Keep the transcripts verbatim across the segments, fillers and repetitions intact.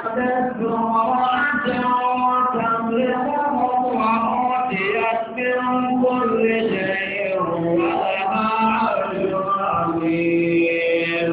وجدت امرأة تملكهم وأوتيت من كل شيء ولها عرش عظيم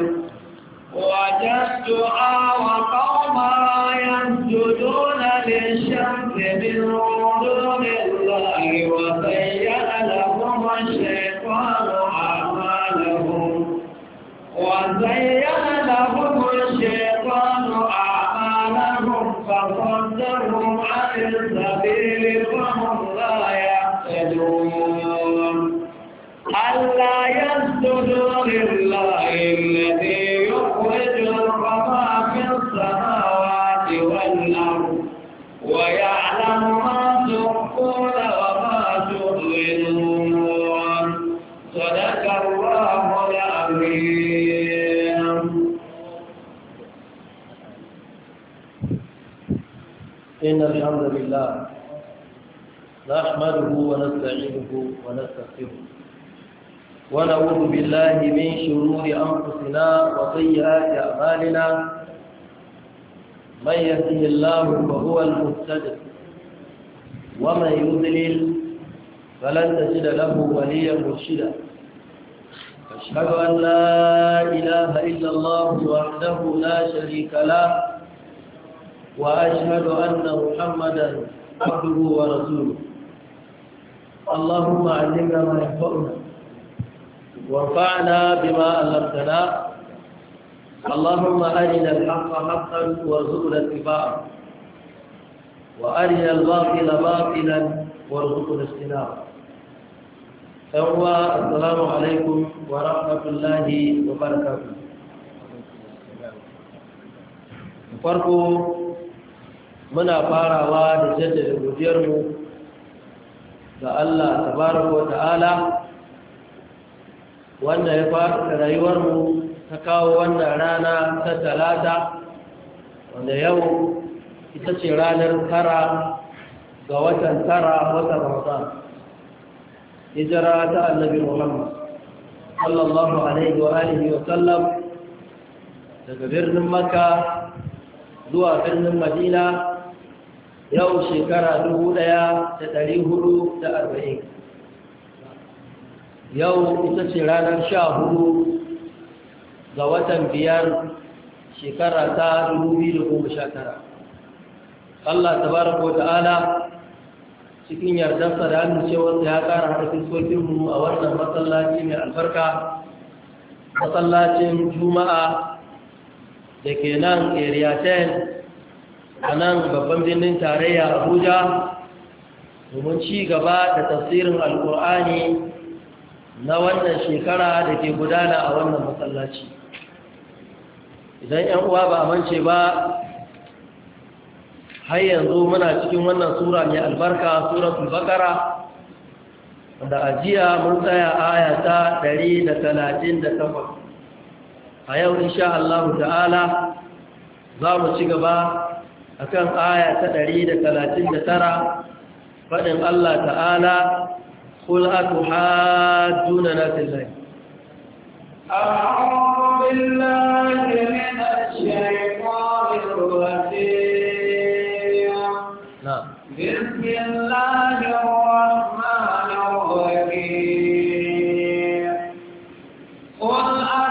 وجدتها وقومها يسجدون للشمس من دون الله وزين لهم الشيطان أعمالهم وزين لهم الشيطان أعمالهم فصدهم عن السبيل فهم لا يهتدون ألا يسجدوا لله الذي يخرج الخبى في السماوات والأرض ويعلم ما تخفون وما تعلنون صدق الله العظيم. إن الحمد لله نحمده ونستعينه ونستغفره ونعوذ بالله من شرور أنفسنا وسيئات أعمالنا من يهده الله فهو المهتد ومن يضلل فلن تجد له وليا مرشدا أشهد أن لا إله إلا الله وحده لا شريك له وأشهد أن محمدا عبده ورسوله اللهم علمنا ما ينفعنا وانفعنا بما علمتنا اللهم أرنا الحق حقا وارزقنا اتباعه وأرنا الباطل باطلا وارزقنا اجتنابه. السلام عليكم ورحمة الله وبركاته. farko muna farawa da jaddada godiyarmu ga Allah tabaraka wa ta'ala wanda ya fara rayuwarmu ta kawo wannan rana ta talata wanda yau ita ce ranar tara ga watan tara watan Ramadan hijira ta annabi Muhammad sallallahu alaihi wa alihi wa sallam daga birnin Makka zuwa birnin Madina yau shekara dubu ɗaya da ɗari hudu da arba'in. Yau ita ce ranar sha hudu ga watan biyar shekara ta dubu biyu da goma sha tara. Allah tabaraka wa ta'ala cikin yardarsa da amincewarsa ya ƙara haɗa fiskokinmu a wannan masallaci mai albarka, masallacin Juma'a da ke nan area ten a nan babban birnin tarayya Abuja domin ci gaba da tafsirin Alƙur'ani na wannan shekara da ke gudana a wannan masallaci. Idan 'yan uwa ba a mance ba, har yanzu muna cikin wannan sura mai albarka, suratul Baqara, wanda a jiya mun tsaya aya ta ɗari da talatin da takwas. A yau insha Allah ta'ala za mu ci gaba akan aya ta ɗari da talatin da tara, faɗin Allah ta'ala قل أتحاجوننا في الله أعوذ بالله من الشيطان الرجيم نعم بسم الله الرحمن الرحيم قل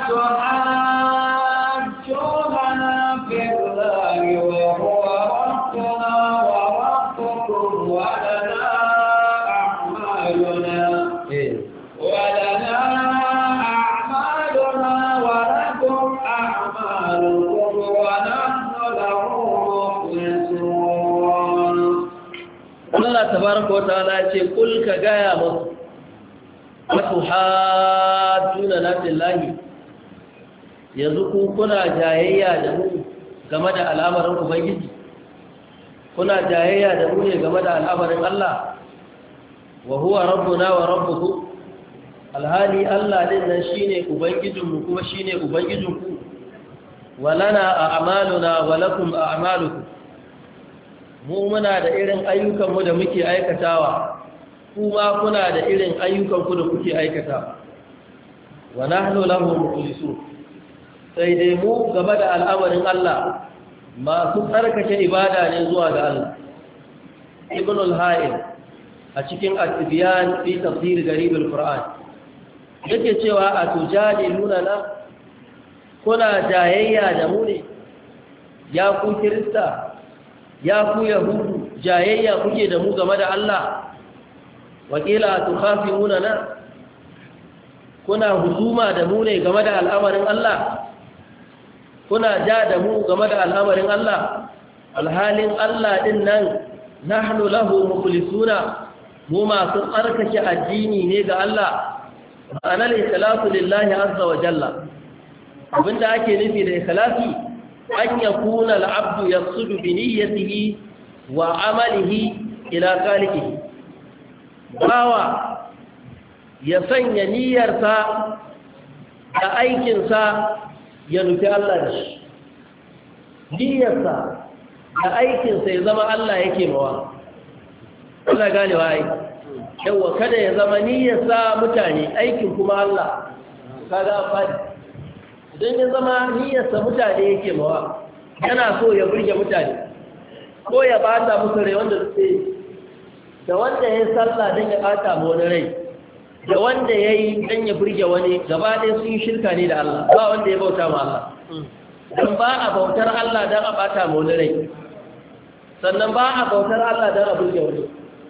أتحاجوننا في الله وهو ربنا وربكم ولنا ولنا أعمالنا ولكم أعمالكم ونحن له مخلصون. الله تبارك وتعالى يقول كجاية أتحاجوننا في الله yanzu kuna jayayya da mu game da al'amarin Ubangiji, kuna jayayya da mu ne game da al'amarin Allah, wa huwa rabbuna wa rabbukum, alhali Allah din nan shine ubangijinmu kuma shine ubangijinku, wa lana a'maluna wa lakum a'malukum, mu muna da irin ayyukanmu da muke aikatawa, kuma kuna da irin ayyukanku da kuke aikatawa, wa nahnu lahu mukhlisun. Sai dai mu game da al'amarin Allah masu tsarkake ibada ne zuwa ga Allah. Ibn al-Ha'il a cikin at-Tibyan fi tafsir Gharib al-Qur'an yake cewa atujadiluna na kuna jayayya da mu ne ya ku Kirista ya ku Yahudu jayayya kuke da mu game da Allah wakila tukhafimuna na kuna husuma da mu ne game da al'amarin Allah kuna ja da mu game da al'amarin Allah alhalin Allah din nan nahnu lahu mukhlisuna mu masu tsarkake addini ne ga Allah ana al-ikhlasu lillahi azza wa jalla abinda ake nufi da ikhlasi an yakuna al-abdu yaqsudu bi niyyatihi wa amalihi ila khaliqihi bawa ya sanya niyyarsa da aikinsa ya nufi Allah da shi niyyarsa da aikinsa ya zama Allah yake mawa Allah gane wa ai yawa kada ya zama niyyarsa mutane aikin kuma Allah kaga amfani idan ya zama niyyarsa mutane yake mawa yana so ya burge mutane ko ya bata musu rai wanda suke da wanda ya sallah don ya bata mu wani rai da wanda ya yi don ya burge wani gaba ɗaya sun yi shirka ne da Allah ba wanda ya bauta ma Allah don ba a bautar Allah don a bata ma wani rai sannan ba a bautar Allah don a burge wani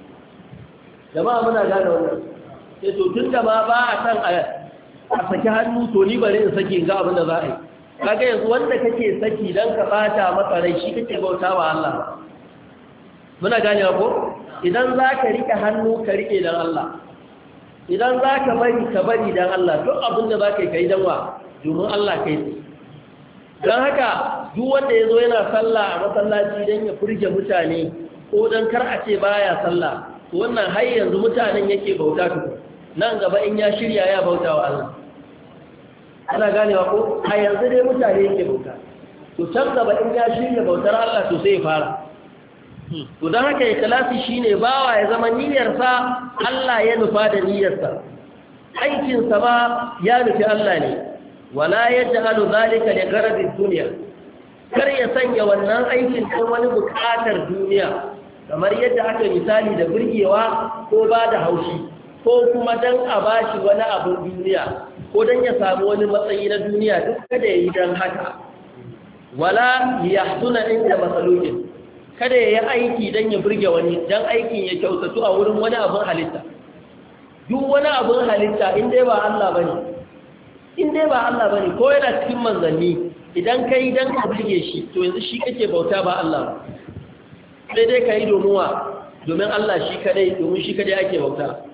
jama'a muna gane wannan sai to tun da ma ba a san a saki hannu to ni bari in saki in ga abin da za a yi kaga yanzu wanda kake saki don ka bata masa rai shi kake bauta wa Allah muna gane ko idan za ka riƙe hannu ka riƙe don Allah idan za ka bari ka bari don Allah duk abin da za ka yi ka yi don wa domin Allah kai tsaye don haka duk wanda ya zo yana sallah a masallaci don ya furge mutane ko don kar a ce baya sallah to wannan har yanzu mutanen yake bauta tuku nan gaba in ya shirya ya bauta wa Allah ana ganewa ko a yanzu dai mutane yake bauta to can gaba in ya shirya bautar Allah to sai ya fara to don haka ikhlasi shine bawa ya zama niyyarsa Allah ya nufa da niyyarsa aikinsa ba ya nufi Allah ne wala yaj'alu zalika li gharadi dunya kar ya sanya wannan aikin don wani bukatar duniya kamar yadda aka misali da burgewa ko ba da haushi ko kuma dan a bashi wani abin duniya ko dan ya samu wani matsayi na duniya duk kada yayi dan haka wala yahsuna inda masalukin kada ya yi aiki don ya burge wani don aikin ya kyautatu a wurin wani abin halitta duk wani abin halitta in dai ba Allah ba ne in dai ba Allah ba ne ko yana cikin manzanni idan ka yi don ka burge shi to yanzu shi kake bauta ba Allah ba sai dai ka yi domin wa domin Allah shi kadai domin shi kadai ake bauta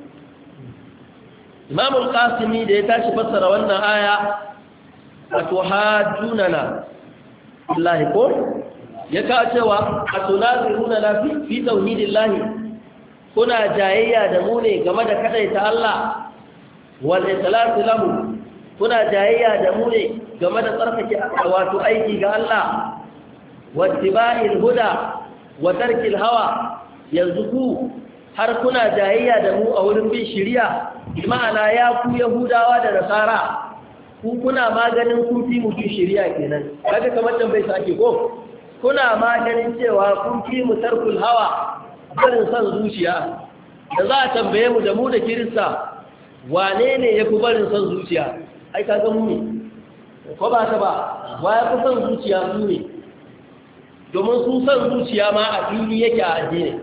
Imamul Qasimi da ya tashi fassara wannan aya wato hajjunana Allah ko ya kawo cewa a tunaziruna na fi tauhidin lahi kuna jayayya da mu ne game da kadaita Allah wal ikhlasu lahu kuna jayayya da mu ne game da tsarkake wato aiki ga Allah wattiba'il huda wa tarkil hawa yanzu ku har kuna jayayya da mu a wurin bin shari'a bi ma'ana ya ku yahudawa da nasara ku kuna maganin ku fi mu bin shari'a kenan kaga kamar dan bai sake ko kuna ma ganin cewa kun fi mu tarkul hawa barin san zuciya da za a tambaye mu da mu da kirista wane ne ya fi barin san zuciya ai ka ga mu ne ko ba ta ba wa ya fi san zuciya su ne domin su san zuciya ma a fili yake a addini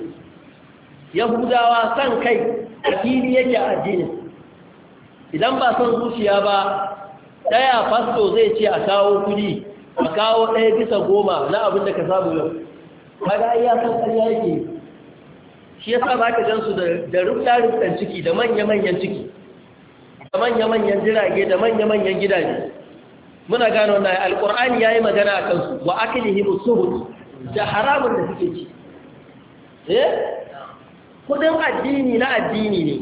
yahudawa san kai a fili yake a addini idan ba san zuciya ba daya fasto zai ce a kawo kudi a kawo ɗaya bisa goma na abin da ka samu yau kaga ai ya san ƙarya yake shi yasa ba ka gansu da rufta-ruftan ciki da manya-manyan ciki da manya-manyan jirage da manya-manyan gidaje muna gano wannan alƙur'ani ya yi magana a kansu wa akilihim suhud da haramun da suke ci eh kudin addini na addini ne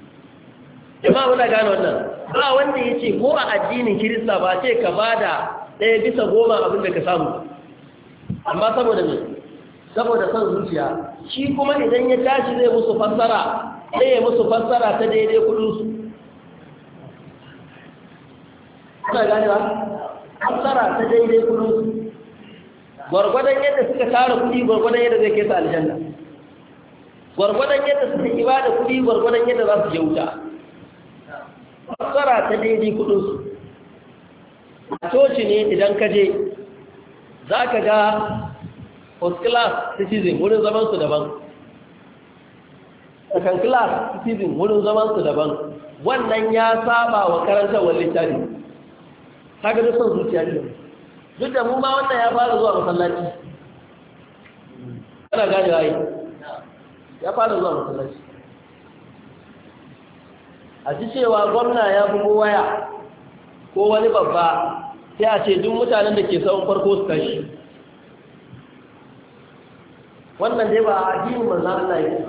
jama'a muna gano wannan ba wanda ya ce ko a addinin kirista ba ce ka bada ɗaya bisa goma abin da ka samu amma saboda ne saboda son zuciya shi kuma idan ya tashi zai musu fassara sai ya musu fassara ta daidai kudinsu kuna gane ba fassara ta daidai kudinsu gwargwadon yadda suka tara kuɗi gwargwadon yadda zai kai su aljanna, gwargwadon yadda suka ibada kuɗi gwargwadon yadda za su je wuta. Fassara ta daidai kuɗinsu. A coci ne idan ka je za ka ga first class citizen wurin zamansu daban, second class citizen wurin zamansu daban. Wannan ya saba wa karantarwar littafi. Haka da son zuciya ne. Duk da mu ma wannan ya fara zuwa masallaci. Kana gane waye? Ya fara zuwa masallaci. A ji cewa gwamna ya bugo waya ko wani babba sai a ce duk mutanen da ke tsawon farko su kashi. Wannan dai ba a addinin manzon Allah yake.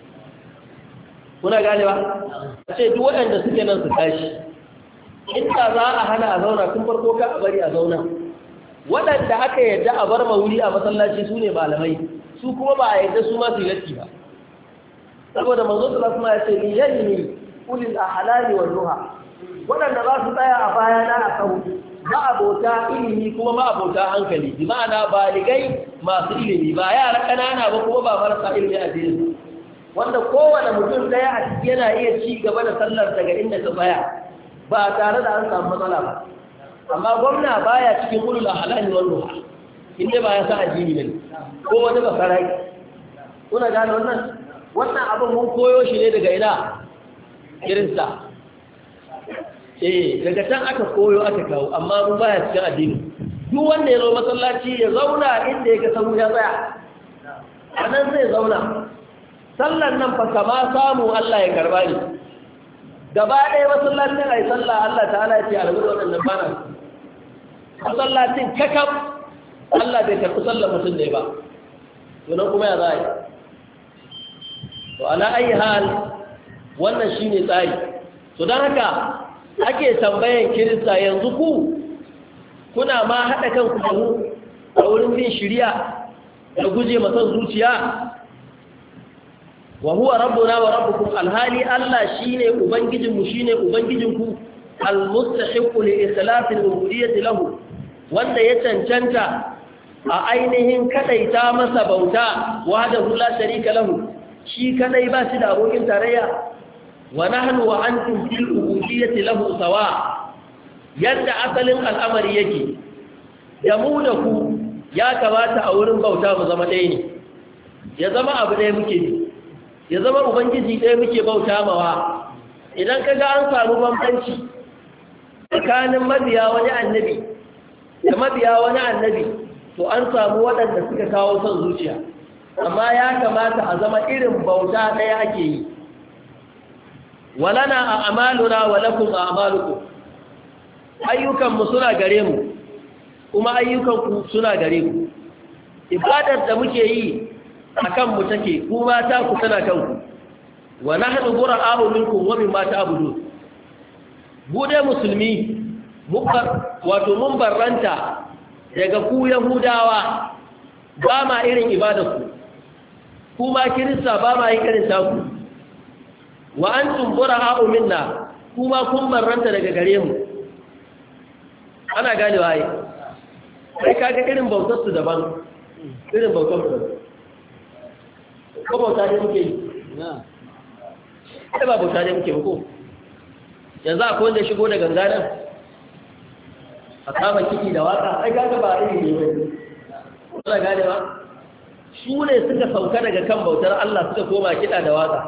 Kuna gane ba? A ce duk waɗanda suke nan su tashi. Inda za a hana a zauna tun farko ka a bari a zauna. Waɗanda aka yadda a bar wuri a masallaci su ne malamai, su kuma ba a yadda su ma su yi ba. Saboda manzo sallallahu alaihi wasallam ya ce ni yalini ulil ahlali wal nuha. Waɗanda za su tsaya a bayana a kawo ba abota ilimi kuma ma abota hankali, bi ma'ana baligai masu ilimi, ba yara ƙanana ba kuma ba marasa ilimi a dinin. Wanda kowane mutum ɗaya a ciki yana iya ci gaba da sallar daga inda ta tsaya ba tare da an samu matsala ba. Amma gwamna baya cikin ulul ahlali wal nuha, inda ba ya sa addini ne ko wani bakarai. Kuna gane wannan? Wannan abin mun koyo shi ne daga ina? Kirista. Eh, daga can aka koyo aka kawo, amma mun baya cikin addini. Duk wanda ya zo masallaci ya zauna inda ya ga samu ya tsaya. A nan zai zauna. Sallan nan fa kama samu Allah ya karba ni. Gaba ɗaya masallacin ai sallah Allah ta'ala ya ce a rubuta wannan bana. Masallacin kakam Allah bai karɓi sallar mutum ne ba. To nan kuma ya za yi. To ala ayi hal wannan shine tsari. To dan haka ake tambayan Kirista yanzu ku kuna ma hada kanku da mu a wurin bin shari'a da guje masa zuciya. Wa huwa rabbuna wa rabbukum, alhali Allah shine ubangijinmu shine ubangijinku, almustahiqu li ikhlasi al-ubudiyyati lahu, wanda ya cancanta a ainihin kadaita masa bauta wahdahu la sharika lahu, shi kadai ba shi da abokin tarayya. Wa nahnu wa antum fil ubudiyyati lahu sawa, yadda asalin al'amari yake da mu da ku ya kamata a wurin bauta mu zama ɗaya ne, ya zama abu ɗaya muke ne, ya zama ubangiji ɗaya muke bauta mawa. Idan ka ga an samu bambanci tsakanin mabiya wani annabi da mabiya wani annabi, to an samu waɗanda suka kawo son zuciya, amma ya kamata a zama irin bauta ɗaya ake yi. Walana a amaluna wa lakum a amalukum, ayyukanmu suna gare mu kuma ayyukanku suna gare ku. Ibadar da muke yi a kanmu take, ku mata ku tana kanku. Wa nahnu bura'a'u minkum wa mimma ta'budun. Bude musulmi mubar wato mun barranta daga ku Yahudawa, ba ma irin ibadarku. Ku ma Kirista ba ma yin irin taku. Wa antum bura'a'u minna, kuma kun barranta daga gare mu. Ana ganewa ai. Sai kaga irin bautar su daban. Irin bautar su daban. Ko bauta ne muke yi? Na. Sai ba bauta ne muke ko? Yanzu akwai wanda shigo da ganga nan. A kama kiɗi da waka, ai kaga ba iri ne ba. Kuna gane ba? Su ne suka sauka daga kan bautar Allah suka koma kiɗa da waka.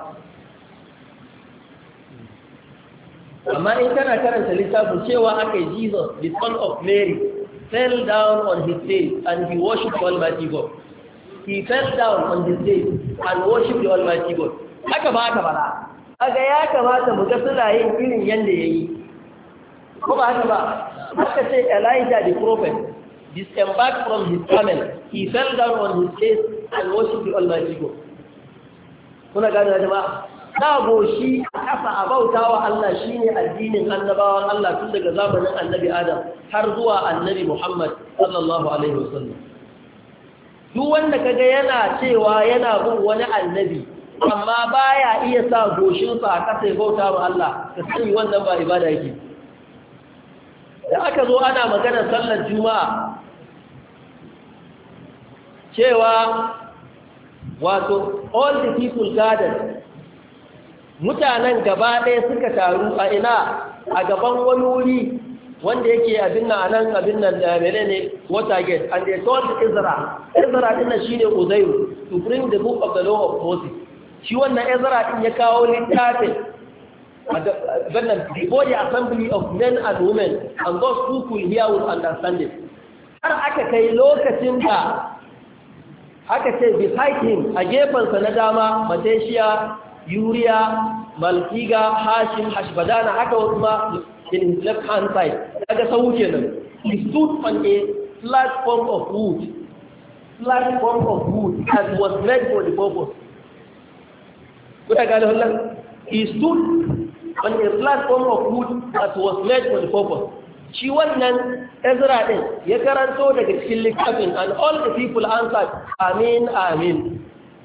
Amma in kana karanta littafin cewa aka yi Jesus, the son of Mary, fell down on his face and he worshipped Almighty God. He fell down on his face and worshipped the Almighty God. Haka ba haka bala. Aga ya kamata mu ga suna yin irin yanda yayi. Ko ba haka ba? Haka ce Elijah the prophet disembarked from his camel. He fell down on his face and worshipped the Almighty God. Kuna gane da jama'a? Na goshi a kafa a bauta wa Allah shi ne addinin annabawan Allah tun daga zamanin annabi Adam har zuwa annabi Muhammad sallallahu Alaihi wasallam. Duk wanda kaga yana cewa yana bin wani annabi amma baya iya sa goshinsa a kasa ya bauta wa Allah, ka sani wannan ba ibada yake. Da aka zo ana maganar sallar Juma'a, cewa wato all the people gathered, mutanen gaba ɗaya suka taru a ina a gaban wani wuri wanda yake abin nan anan abin nan da menene Watergate, and they told Ezra Ezra din nan shine Uzairu to bring the book of the law of Moses. Shi wannan Ezra din ya kawo littafin wannan before the assembly of men and women, and those who could hear will understand it. Har aka kai lokacin da aka ce beside him a gefensa na dama Matashiya, Uriya, Malkiga, Hashim, Hashbadana, haka wasu ma in his left hand side. Daga sau kenan. He stood on a platform of wood. Platform of wood that was made for the purpose. Kuda gane wannan? He stood on a platform of wood that was made for the purpose. Shi wannan Ezra din ya karanto daga cikin littafin, and all the people answered, Amin, Amin.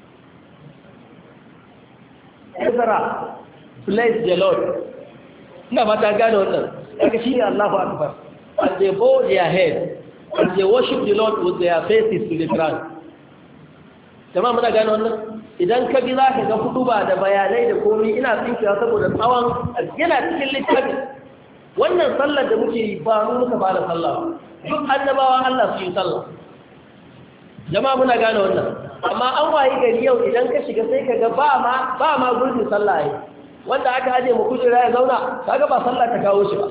Ezra, bless the Lord. Ina fata gane wannan. Daga shi ne Allahu Akbar. And they bow their head and they worship the Lord with their faces to the ground. Jama'a muna gane wannan. Idan ka bi za ka ga hutuba da bayanai da komai ina tsinkiya saboda tsawon yana cikin littafin. Wannan sallar da muke yi ba mu muka fara sallah. Duk annabawa Allah su yi sallah. Jama'a muna gane wannan. Amma an wayi gari yau idan ka shiga sai ka ga ba ma ba ma gurbin sallah yi. Wanda aka aje mu kujera ya zauna kaga ba sallah ta kawo shi ba.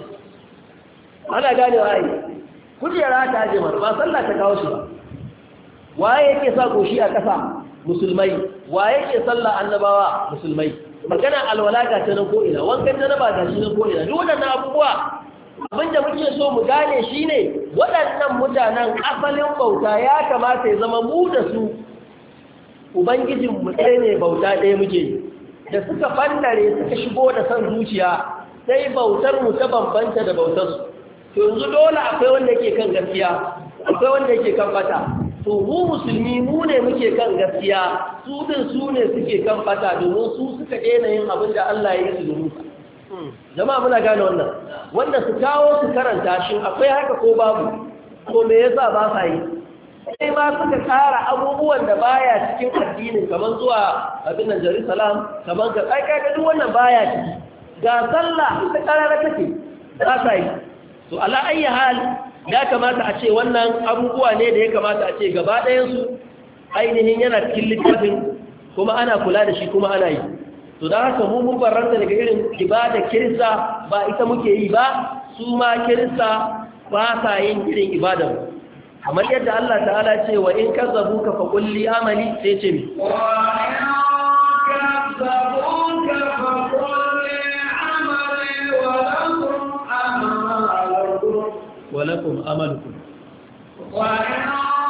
Ana gane wai kujera ta aje mana ba sallah ta kawo shi ba. Waye yake sa goshi a kasa? Musulmai. Waye yake sallah annabawa? Musulmai. Magana alwala ga ta nan ko ina, wankan janaba ga shi nan ko ina. Duk waɗannan abubuwa abinda muke so mu gane shine waɗannan mutanen asalin bauta ya kamata ya zama mu da su ubangijin mu ɗaya ne, bauta ɗaya muke yi. Da suka fandare suka shigo da san zuciya sai bautar mu ta bambanta da bautar su. To yanzu dole akwai wanda yake kan gaskiya, akwai wanda yake kan bata. To mu musulmi mu ne muke kan gaskiya, su din su ne suke kan bata domin su suka daina yin abin da Allah ya yi su domin sa. Jama'a muna gane wannan. Wanda su kawo su karanta shin akwai haka ko babu? Ko me yasa ba sa yi? Sai ma suka tsara abubuwan da baya cikin addinin kamar zuwa abin nan Jerusalem, kamar ga ai kaga duk wannan baya ciki. Ga sallah ta karara take za ta yi. To ala ayyi hal ya kamata a ce wannan abubuwa ne da ya kamata a ce gaba ɗayan su ainihin yana cikin littafin kuma ana kula da shi kuma ana yi. To dan haka mu mun barranta daga irin ibada kirista ba ita muke yi ba, su ma kirista ba sa yin irin ibadar. Kamar yadda Allah ta'ala ce wa in kazzabuka fa qul li amali sai ce mi wa in kazzabuka fa qul li amali wa lakum amalukum wa lakum amalukum wa in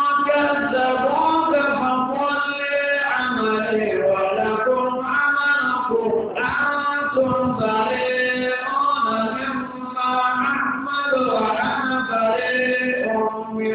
kazzabuka fa qul li amali wa lakum amalukum antum bari'un mimma a'malu wa ana bari'un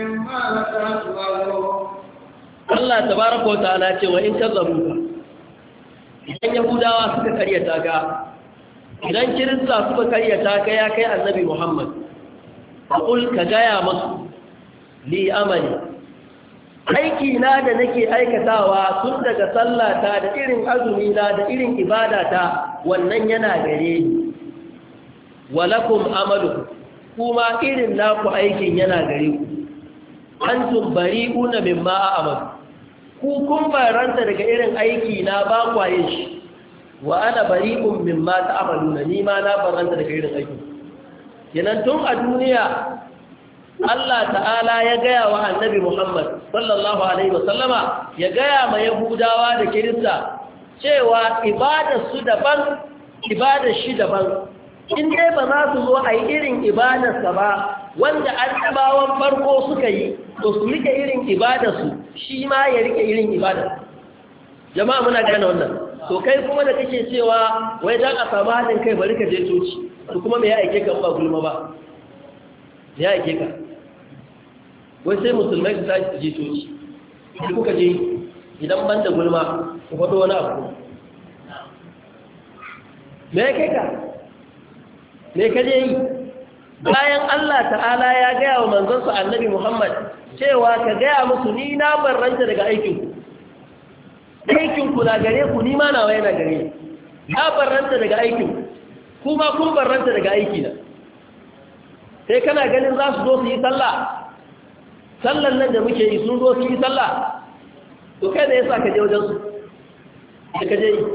Allah tabaraka wa ta'ala ce wa in kazzabuka, idan yahudawa suka karyata ka, idan kirista suka karyata ka ya kai annabi Muhammad, aqul ka gaya masu li amali, aiki na da nake aikatawa tun daga sallata da irin azumi na da irin ibadata wannan yana gare ni, walakum amalu kuma irin naku aikin yana gare ku. Antum bari'una mimma a'malu, ku kun baranta daga irin aiki na ba ku yin shi, wa ana bari'un mimma ta'maluna, ni ma na baranta daga irin aiki. Kenan tun a duniya Allah ta'ala ya gaya wa annabi Muhammad sallallahu alaihi wasallama ya gaya ma Yahudawa da Kirista cewa ibadar su daban, ibadar shi daban. In dai ba za su zo a yi irin ibadarsa ba wanda annabawan farko suka yi, to su rike irin ibadarsu shi ma ya rike irin ibadar. Jama'a muna gane wannan. To kai kuma da kake cewa wai dan a samu hadin kai bari ka je coci, to kuma me ya aike ka ba gulma ba? Me ya aike ka? Wai sai musulmai su tashi je coci. Sai kuka je idan ban da gulma ku faɗo wani abu. Me ya kai ka? Me ka je yi? bayan Allah ta'ala ya gaya wa manzonsa annabi Muhammad cewa ka gaya musu ni na barranta daga aikinku aikinku na gare ku ni ma nawa yana gare na barranta daga aikinku kuma kun barranta daga aikina sai kana ganin za su zo su yi sallah sallan nan da muke yi sun zo su yi sallah to kai da yasa ka je wajen su da ka je yi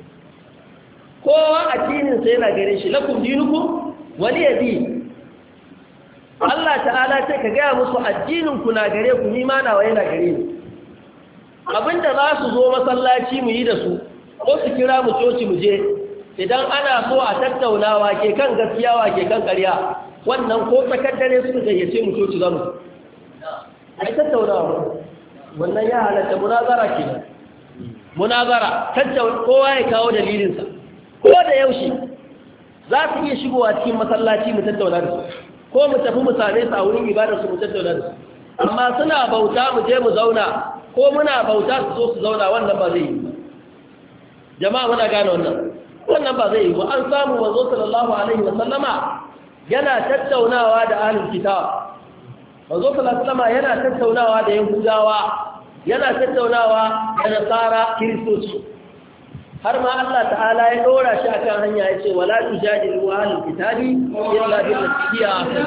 kowa addinin sa yana gare shi lakum dinukum waliyadi Allah ta'ala ce ka gaya musu addinin ku na gare ku ni ma nawa yana gare ni abinda za su zo masallaci mu yi da su ko su kira mu coci mu je idan ana so a tattaunawa ke kan gaskiya wa ke kan ƙarya wannan ko tsakar dare suka gayyace mu coci za mu ai tattaunawa wannan ya halatta munazara kenan munazara tattauna kowa ya kawo dalilinsa ko da yaushe za su iya shigowa cikin masallaci mu tattauna da su ko mu tafi mu same su a wurin ibadar su mu tattauna da su amma suna bauta mu je mu zauna ko muna bauta su zo su zauna wannan ba zai yi jama'a muna gane wannan wannan ba zai yi ba an samu manzo sallallahu alaihi wa sallama yana tattaunawa da ahlul kitab manzo sallallahu alaihi wa sallama yana tattaunawa da yahudawa yana tattaunawa da nasara kiristoci har ma Allah ta'ala ya dora shi akan hanya yace wala tujadilu ahlul kitabi illa billati hiya ahsan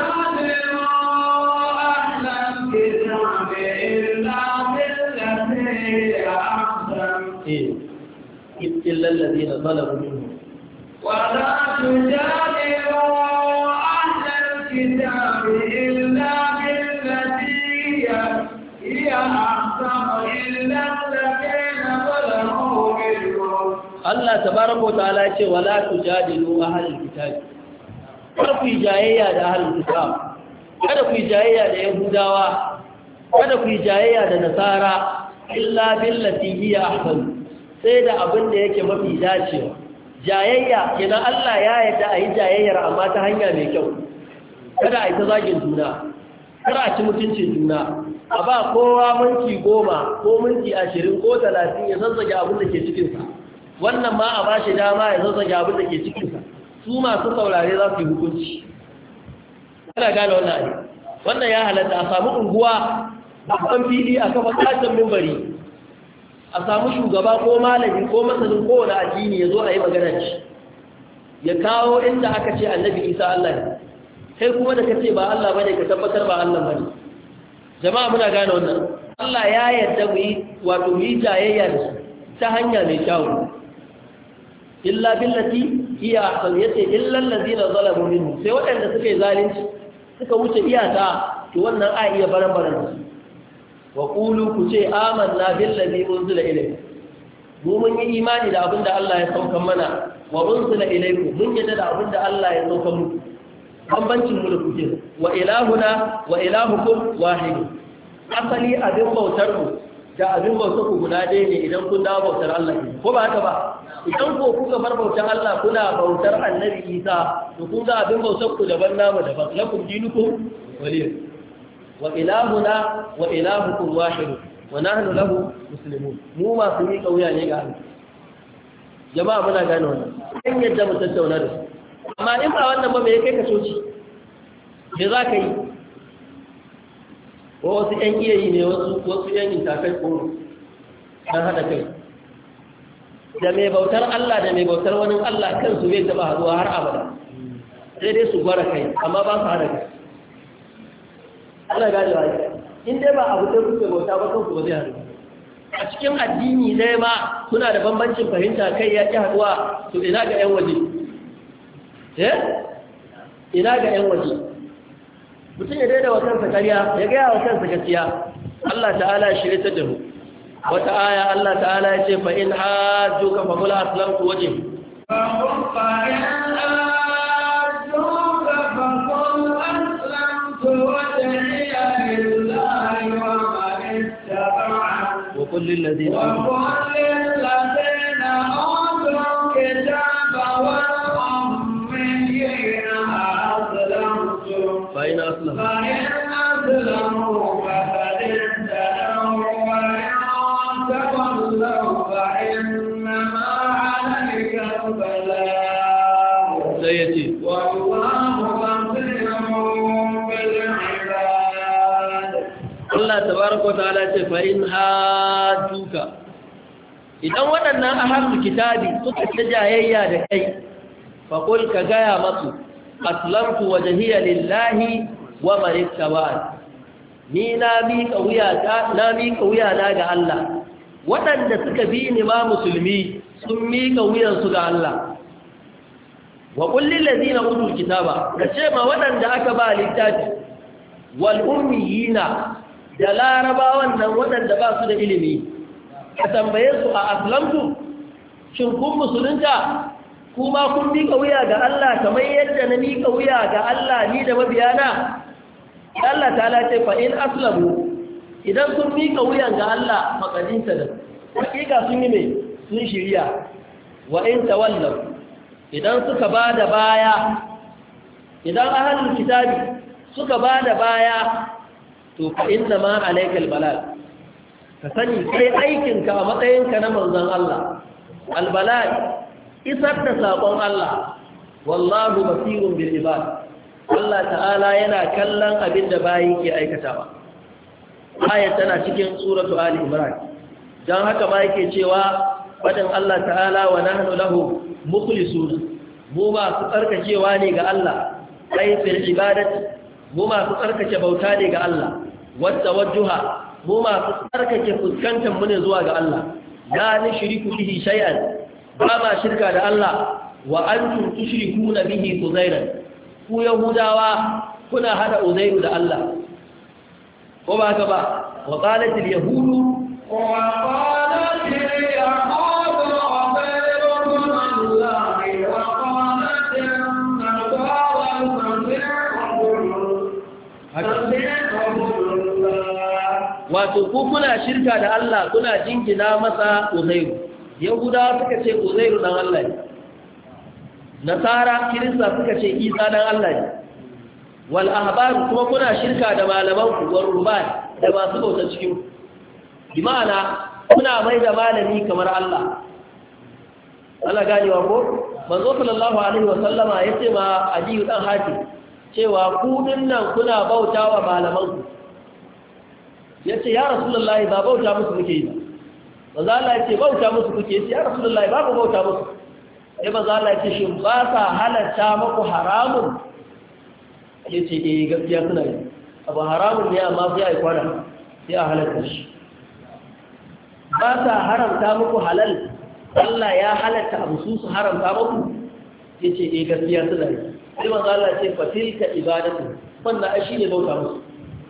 إلا الذين ظلموا منهم ولا تجادلوا أهل الكتاب إلا بالتي هي أحسن إلا الذين ظلموا منهم الله تبارك وتعالى يقول ولا تجادلوا أهل الكتاب kada ku yi jayayya da ahlul kitab kada ku yi jayayya da yahudawa kada ku yi jayayya da nasara illa billati hiya ahsan sai da abin da yake mafi dacewa jayayya kenan Allah ya yarda a yi jayayyar amma ta hanya mai kyau kada a yi ta zagin juna kada a ci mutuncin juna a ba kowa minti goma ko minti ashirin ko talatin ya zazzage abin da ke cikinsa wannan ma a ba shi dama ya zazzage abin da ke cikinsa su masu saurare za su yi hukunci ana gane wannan ne wannan ya halatta a samu unguwa babban fili a kafa katon mimbari a samu shugaba ko malami ko masanin kowane addini ya zo a yi magana shi ya kawo inda aka ce annabi isa Allah ne kai kuma da ka ce ba Allah bane ka tabbatar ba Allah bane jama'a muna gane wannan Allah ya yarda mu yi wato mu yi jayayya da su ta hanya mai kyau illa billati hiya ahsan yace illa allazina zalamu minhum sai waɗanda suka yi zalunci suka wuce iyaka to wannan a iya baran-baran wa qulu ku ce amanna billazi unzila ilayka mu mun yi imani da abinda Allah ya sauka mana wa unzila ilayku mun yadda da abinda Allah ya sauka muku bambancin mu da kuke wa ilahuna wa ilahukum wahid asali abin bautar mu da abin bautar ku guda ɗaya ne idan kun dawo bautar Allah ko ba haka ba idan ko kuka bar bautar Allah kuna bautar Annabi Isa to kun ga abin bautar ku daban namu daban lakum dinukum waliyah wa ilahuna wa ilahukum wahid wa nahnu lahu muslimun mu ma su yi kauya ne ga Allah jama'a muna gane wannan an yadda mu tattauna da su amma in ba wannan ba me kai ka soci me za ka yi ko wasu ƴan iyayi ne wasu wasu ƴan intakai ko dan hada kai da mai bautar Allah da mai bautar wani Allah kansu bai taba haduwa har abada sai dai su gwara kai amma ba su hada kai ana gane ba in dai ba abu da kuke bauta ba kanku ba zai haɗu a cikin addini dai ma kuna da bambancin fahimta kai ya ƙi haɗuwa to ina ga 'yan waje eh ina ga 'yan waje mutum ya daida wa kansa ƙarya ya gaya wa kansa gaskiya Allah ta'ala ya shirye ta da mu wata aya Allah ta'ala ya ce fa in hajjuka fa qul aslamtu wajhi وقل للذين وقل للذين أوتوا الكتاب والأميين أسلمتم فإن أسلموا فإن أسلموا فقد اهتدوا وإن تولوا فإنما عليك البلاغ سيأتي والله بصير tabaraka wa ta'ala ce fa in hatuka idan waɗannan ahlul kitabi suka ta jayayya da kai fa qul ka gaya masu aslamtu wajhiya lillahi wa man ittaba'ani ni na miƙa wuya na miƙa wuya na ga Allah waɗanda suka bi ni ma musulmi sun miƙa wuyansu ga Allah wa kullil ladina utul kitaba kace ma waɗanda aka ba littafi wal ummiyina da larabawan nan waɗanda ba su da ilimi ka tambaye su a aslamtu shin kun musulunta kuma kun miƙa wuya ga Allah kamar yadda na miƙa wuya ga Allah ni da mabiyana Allah ta'ala ce fa in aslamu idan sun miƙa wuyan ga Allah makadinta da hakika sun yi mai sun shirya wa in tawallaw idan suka bada baya idan ahlul kitabi suka bada baya to fa inna ma alaykal balagh ka sani kai aikin ka a matsayin ka na manzon Allah al balagh isar da sakon Allah wallahu basirun bil ibad Allah ta'ala yana kallon abin da bayi ke aikatawa ayat tana cikin suratu ali imran dan haka ma yake cewa fadin Allah ta'ala wa nahnu lahu mukhlisun mu ma su tsarkakewa ne ga Allah ai fil ibadati mu ma su tsarkake bauta ne ga Allah wata wajjuha mu ma su tsarkake fuskantar mu ne zuwa ga Allah la nushriku bihi shay'an ba ma shirka da Allah wa antum tushrikuna bihi uzairan ku yahudawa kuna hada uzairu da Allah ko ba ka ba wa qalat al yahudu wa qalat al yahudu uzairu min Allah wa qalat an-nasara wato ku kuna shirka da Allah kuna jingina masa uzairu yahudawa suka ce uzairu dan Allah ne nasara kirista suka ce isa dan Allah ne wal ahbar kuma kuna shirka da malaman ku war ruban da masu bauta cikin bi ma'ana kuna mai da malami kamar Allah Allah ganewa ko manzo sallallahu alaihi wa sallama yace ma adiyu dan hatim cewa ku dinnan kuna bautawa malaman ku yace ya rasulullahi ba bauta musu muke yi manzo Allah yace bauta musu kuke yace ya rasulullahi ba ku bauta musu sai maza Allah ce shi ba sa halatta maku haramun ya ce eh gaskiya suna yi abu haramun ne amma sai a yi kwana sai a halatta shi ba sa haramta muku halal Allah ya halatta abu su su haramta muku ya ce eh gaskiya suna yi sai maza Allah ce fatilka ibadatu wannan ai shi ne bauta musu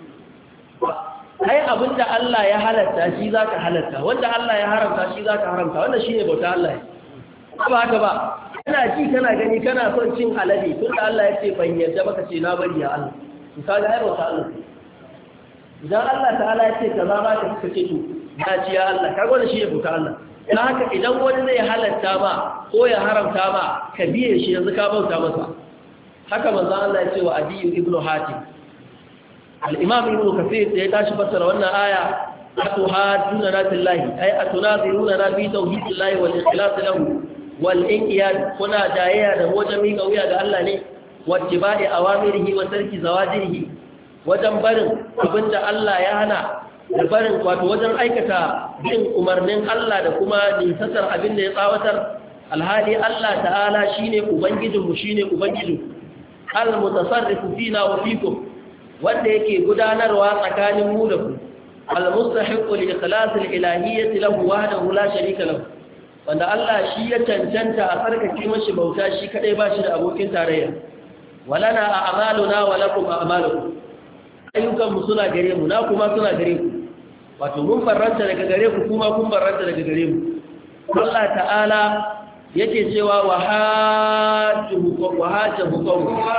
kai abinda Allah ya halatta shi za ka halatta wanda Allah ya haramta shi za ka haramta wannan shi ne bauta Allah ya ba haka ba kana ji kana gani kana son cin alade tun da Allah ya ce ban yarda baka ce na bari ya Allah to kaga ai bauta Allah idan Allah ta'ala ya ce kaza ba ka suka ce to na ci ya Allah kaga wannan shi ne bauta Allah dan haka idan wani zai halatta ma ko ya haramta ma ka biye shi yanzu ka bauta masa haka manzo Allah ya ce wa Adiyu ibn Hatim al-Imam Ibn Kathir da ya tashi fassara wannan aya atuhaduna billahi ay atunaziruna bi tauhidillahi wal ikhlas lahu wal inqiyad kuna jayya da wajen mika wuya ga Allah ne wattiba'i awamirihi wa tarki zawajirihi wajen barin abinda Allah ya hana da barin wato wajen aikata bin umarnin Allah da kuma nisatar abinda ya tsawatar alhali Allah ta'ala shine ubangijin mu shine ubangijin al mutasarrifu fina wa fikum wanda yake gudanarwa tsakanin mu da ku al mustahiqu li ikhlas al ilahiyyati lahu wahdahu la sharika lahu wanda Allah shi ya cancanta a tsarkake mashi bauta shi kadai ba shi da abokin tarayya walana a'maluna wa lakum a'malukum ayyukan mu suna gare mu na kuma suna gare ku wato mun farranta daga gare ku kuma kun farranta daga gare mu Allah ta'ala yake cewa wa hajjuhu wa hajjuhu qawm wa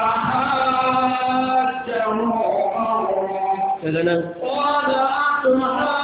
hajjuhu daga nan qala atma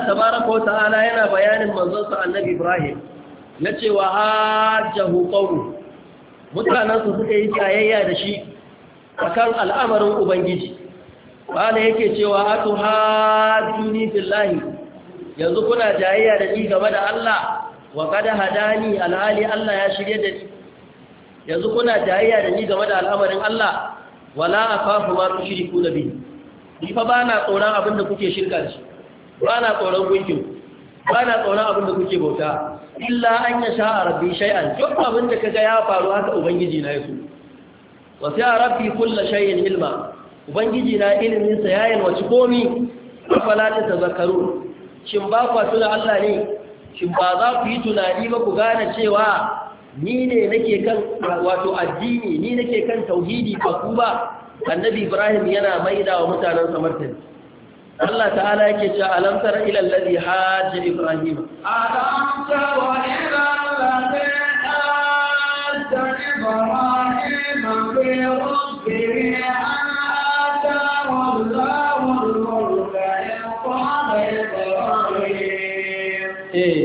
tabaraka wa ta'ala yana bayanin manzonsa annabi Ibrahim yace wa hajjahu qawmu mutanansu suka yi jayayya da shi akan al'amarin ubangiji bala yake cewa atuhajuni billahi yanzu kuna jayayya da ni game da Allah wa qad hadani alhali Allah ya shirye da ni yanzu kuna jayayya da ni game da al'amarin Allah wala afafu ma tushriku bihi ni fa bana tsoron abinda kuke shirka da shi bana tsoron gunkin bana tsoron abinda kuke bauta illa an yasha rabbi shay'an duk abinda kaga ya faru haka ubangiji na yaso wa sai rabbi kullu shay'in ilma ubangiji na ilimin sa yayin wace komi afala ta tazakkaru shin ba ku tuna Allah ne shin ba za ku yi tunani ba ku gane cewa ni ne nake kan wato addini ni nake kan tauhidi ba ku ba annabi Ibrahim yana maida wa mutanen sa martani Allah ta'ala yake cewa alam tara ila alladhi hajja Ibrahim alam tara ila alladhi hajja Ibrahim fi rabbihi an ataahu Allahu al-mulka in qala Ibrahim eh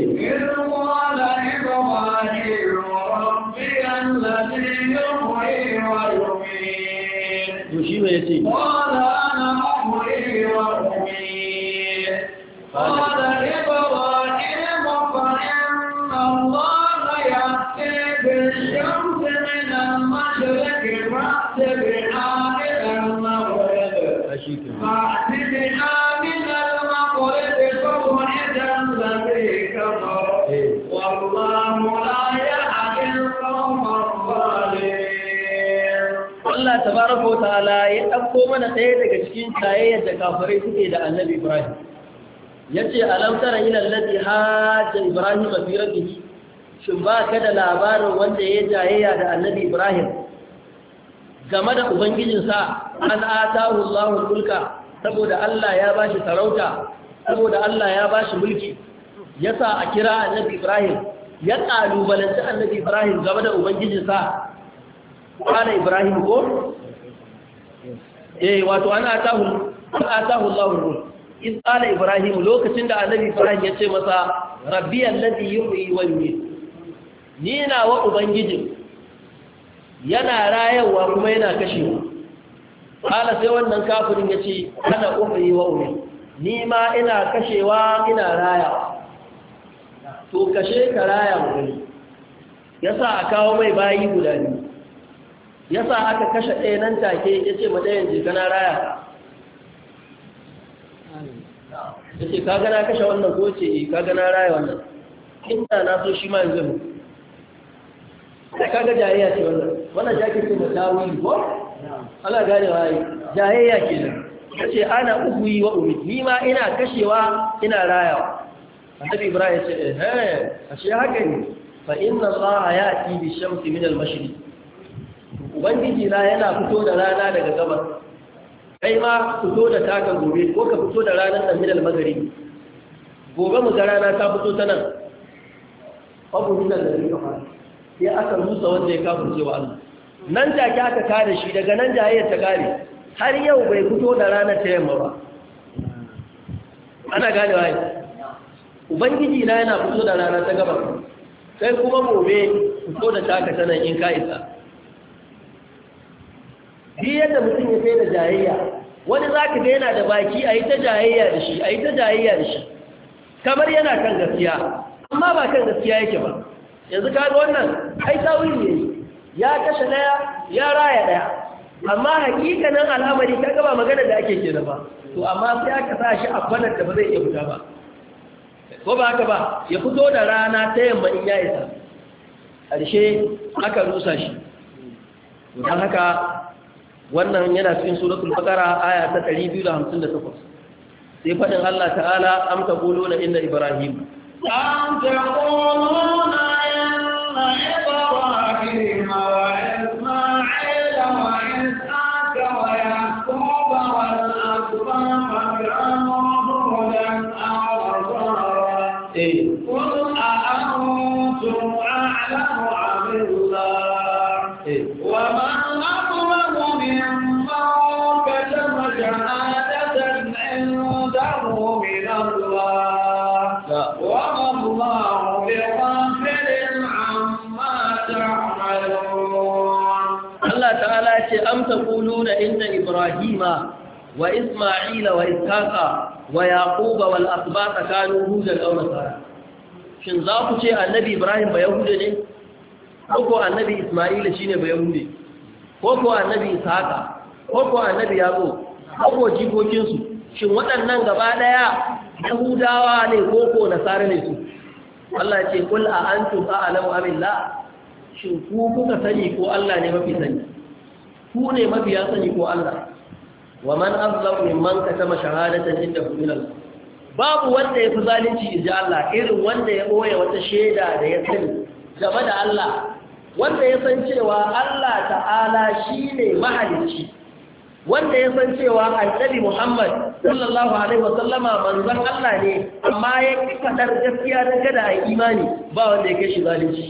يتي قال أنا أحيي وأميت قال إبراهيم فإن الله يأتي بالشمس من المشرق فأت بها من المغرب فأت بها من المغرب فبعد الذي كفر والله لا يهدي القوم الظالمين. Allah tabaraka wa ta'ala ya dauko mana ɗaya daga cikin tayayyar da kafirai suke da Annabi Ibrahim yace alam tara ila allati hajja Ibrahim fi rabbih shin ba ka da labarin wanda ya jayayya da Annabi Ibrahim game da ubangijinsa an atahu Allahu mulka saboda Allah ya bashi sarauta saboda Allah ya bashi mulki yasa a kira Annabi Ibrahim ya kalubalanci Annabi Ibrahim game da ubangijinsa kana Ibrahim ko eh wato ana atahu atahu Allahu ruh in kana Ibrahim lokacin da Annabi Ibrahim ya ce masa rabbi alladhi yuhyi wa yumiit ni na wa ubangiji yana rayawa kuma yana kashewa kana sai wannan kafirin ya ce ana uhyi wa umiit ni ma ina kashewa ina rayawa to kashe ka raya mu yasa a kawo mai bayi guda biyu yasa aka kashe ɗaya nan take ya ce madayan je kana raya ya ce ka gana kashe wannan ko ce ka gana raya wannan inda na so shi ma yanzu mu da kaga jayayya ce wannan wannan jaki ce da tawili ko ana gane waye jayayya ke nan ya ce ana ubuyi wa umi ni ma ina kashewa ina rayawa annabi Ibrahim ya ce eh ashe haka ne fa inna allaha ya'ti bi shamsi min al-mashriq ubangiji na yana fito da rana daga gabas kai ma fito da taka gobe ko ka fito da ranar da minal maghrib gobe mu ga rana ta fito ta nan abu min da rika fa sai aka rusa wanda ya kafirce wa Allah nan take aka kare shi daga nan jayayyar ta kare har yau bai fito da ranar ta yamma ba ana gane wai ubangiji na yana fito da rana ta gabas kai kuma gobe fito da taka ta nan in ka isa shi yadda mutum ya sai da jayayya wani za ka ga yana da baki a yi ta jayayya da shi a yi ta jayayya da shi kamar yana kan gaskiya amma ba kan gaskiya yake ba yanzu ka ga wannan ai tawili ne ya kashe daya ya raya daya amma hakikanin al'amari ka ga ba magana da ake kenan ba to amma sai aka sa shi a kwanar da ba zai iya fita ba ko ba haka ba ya fito da rana ta yamma in ya isa ƙarshe aka rusa shi don haka wannan yana cikin suratul baqara aya ta ɗari biyu da hamsin da takwas sai fadin Allah ta'ala am taquluna inna ibrahim am taquluna inna ibrahim wa isma'il wa ishaqa wa yaqub wal asbaq kanu hudan aw nasara eh qul a antum a'lamu am Allah eh wa man شهادة عنده من الله Allah ta'ala ya ce am taquluna inna ibrahima wa isma'ila wa ishaqa wa yaquba wal asbaq kanu hudan aw nasara shin za ku ce annabi ibrahim ba yahude ne ko ko annabi isma'ila shine ba yahude ko ko annabi ishaqa ko ko annabi yaqub ko ko jikokin su shin waɗannan gaba daya yahudawa ne ko ko nasara ne su Allah ya ce kul a antum a'lamu am billah shin ku kuka sani ko Allah ne mafi sani ku ne mafi ya sani ko Allah wa man azlamu mimman katama shahadatan indahu min Allah babu wanda yafi zalunci inji Allah irin wanda ya boye wata sheda da ya sani game da Allah wanda ya san cewa Allah ta'ala shine mahalicci wanda ya san cewa annabi Muhammad sallallahu alaihi wasallama manzon Allah ne amma ya fadar gaskiya daga da imani ba wanda ya kai shi zalunci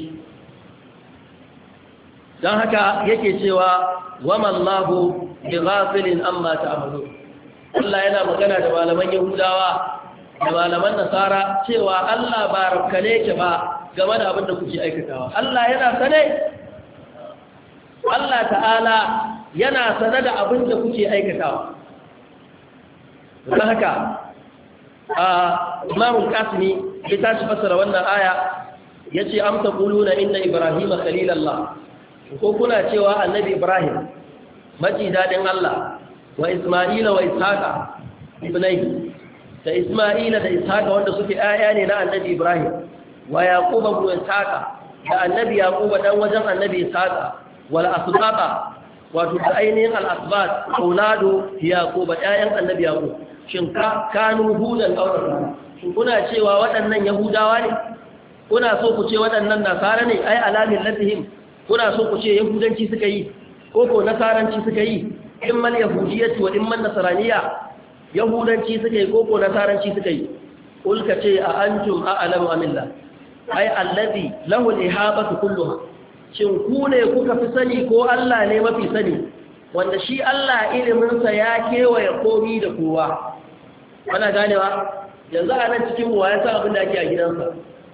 dan haka yake cewa wamallahu bighafilin amma ta'malu Allah yana magana da malaman Yahudawa da malaman Nasara cewa Allah ba rakkane ke ba game da abin da kuke aikatawa Allah yana sane Allah ta'ala yana sane da abin da kuke aikatawa don haka a Imam Qasimi ya tashi fassara wannan aya yace am taquluna inna ibrahima khalilallah ko kuna cewa annabi ibrahim maji dadin Allah wa isma'ila wa ishaqa ibnai da isma'ila da ishaqa wanda suke aya ne na annabi ibrahim wa yaquba ibn ishaqa da annabi yaquba dan wajen annabi ishaqa wal asbaqa wato da ainihin al asbat auladu yaquba ayan annabi yaqub shin ka kanu hudan aurata shin kuna cewa waɗannan yahudawa ne kuna so ku ce waɗannan nasara ne ai alamin latihim kuna so ku ce yahudanci suka yi ko ko nasaranci suka yi in mal yahudiyyati wa in man nasraniyya yahudanci suka yi ko ko nasaranci suka yi ulka ce a antum a'lamu amillah ai allazi lahu al-ihabatu kulluha shin ku ne kuka fi sani ko Allah ne mafi sani wanda shi Allah ilimin sa ya kewaye komai da kowa ana ganewa yanzu a nan cikin mu ya san abin da ake a gidansa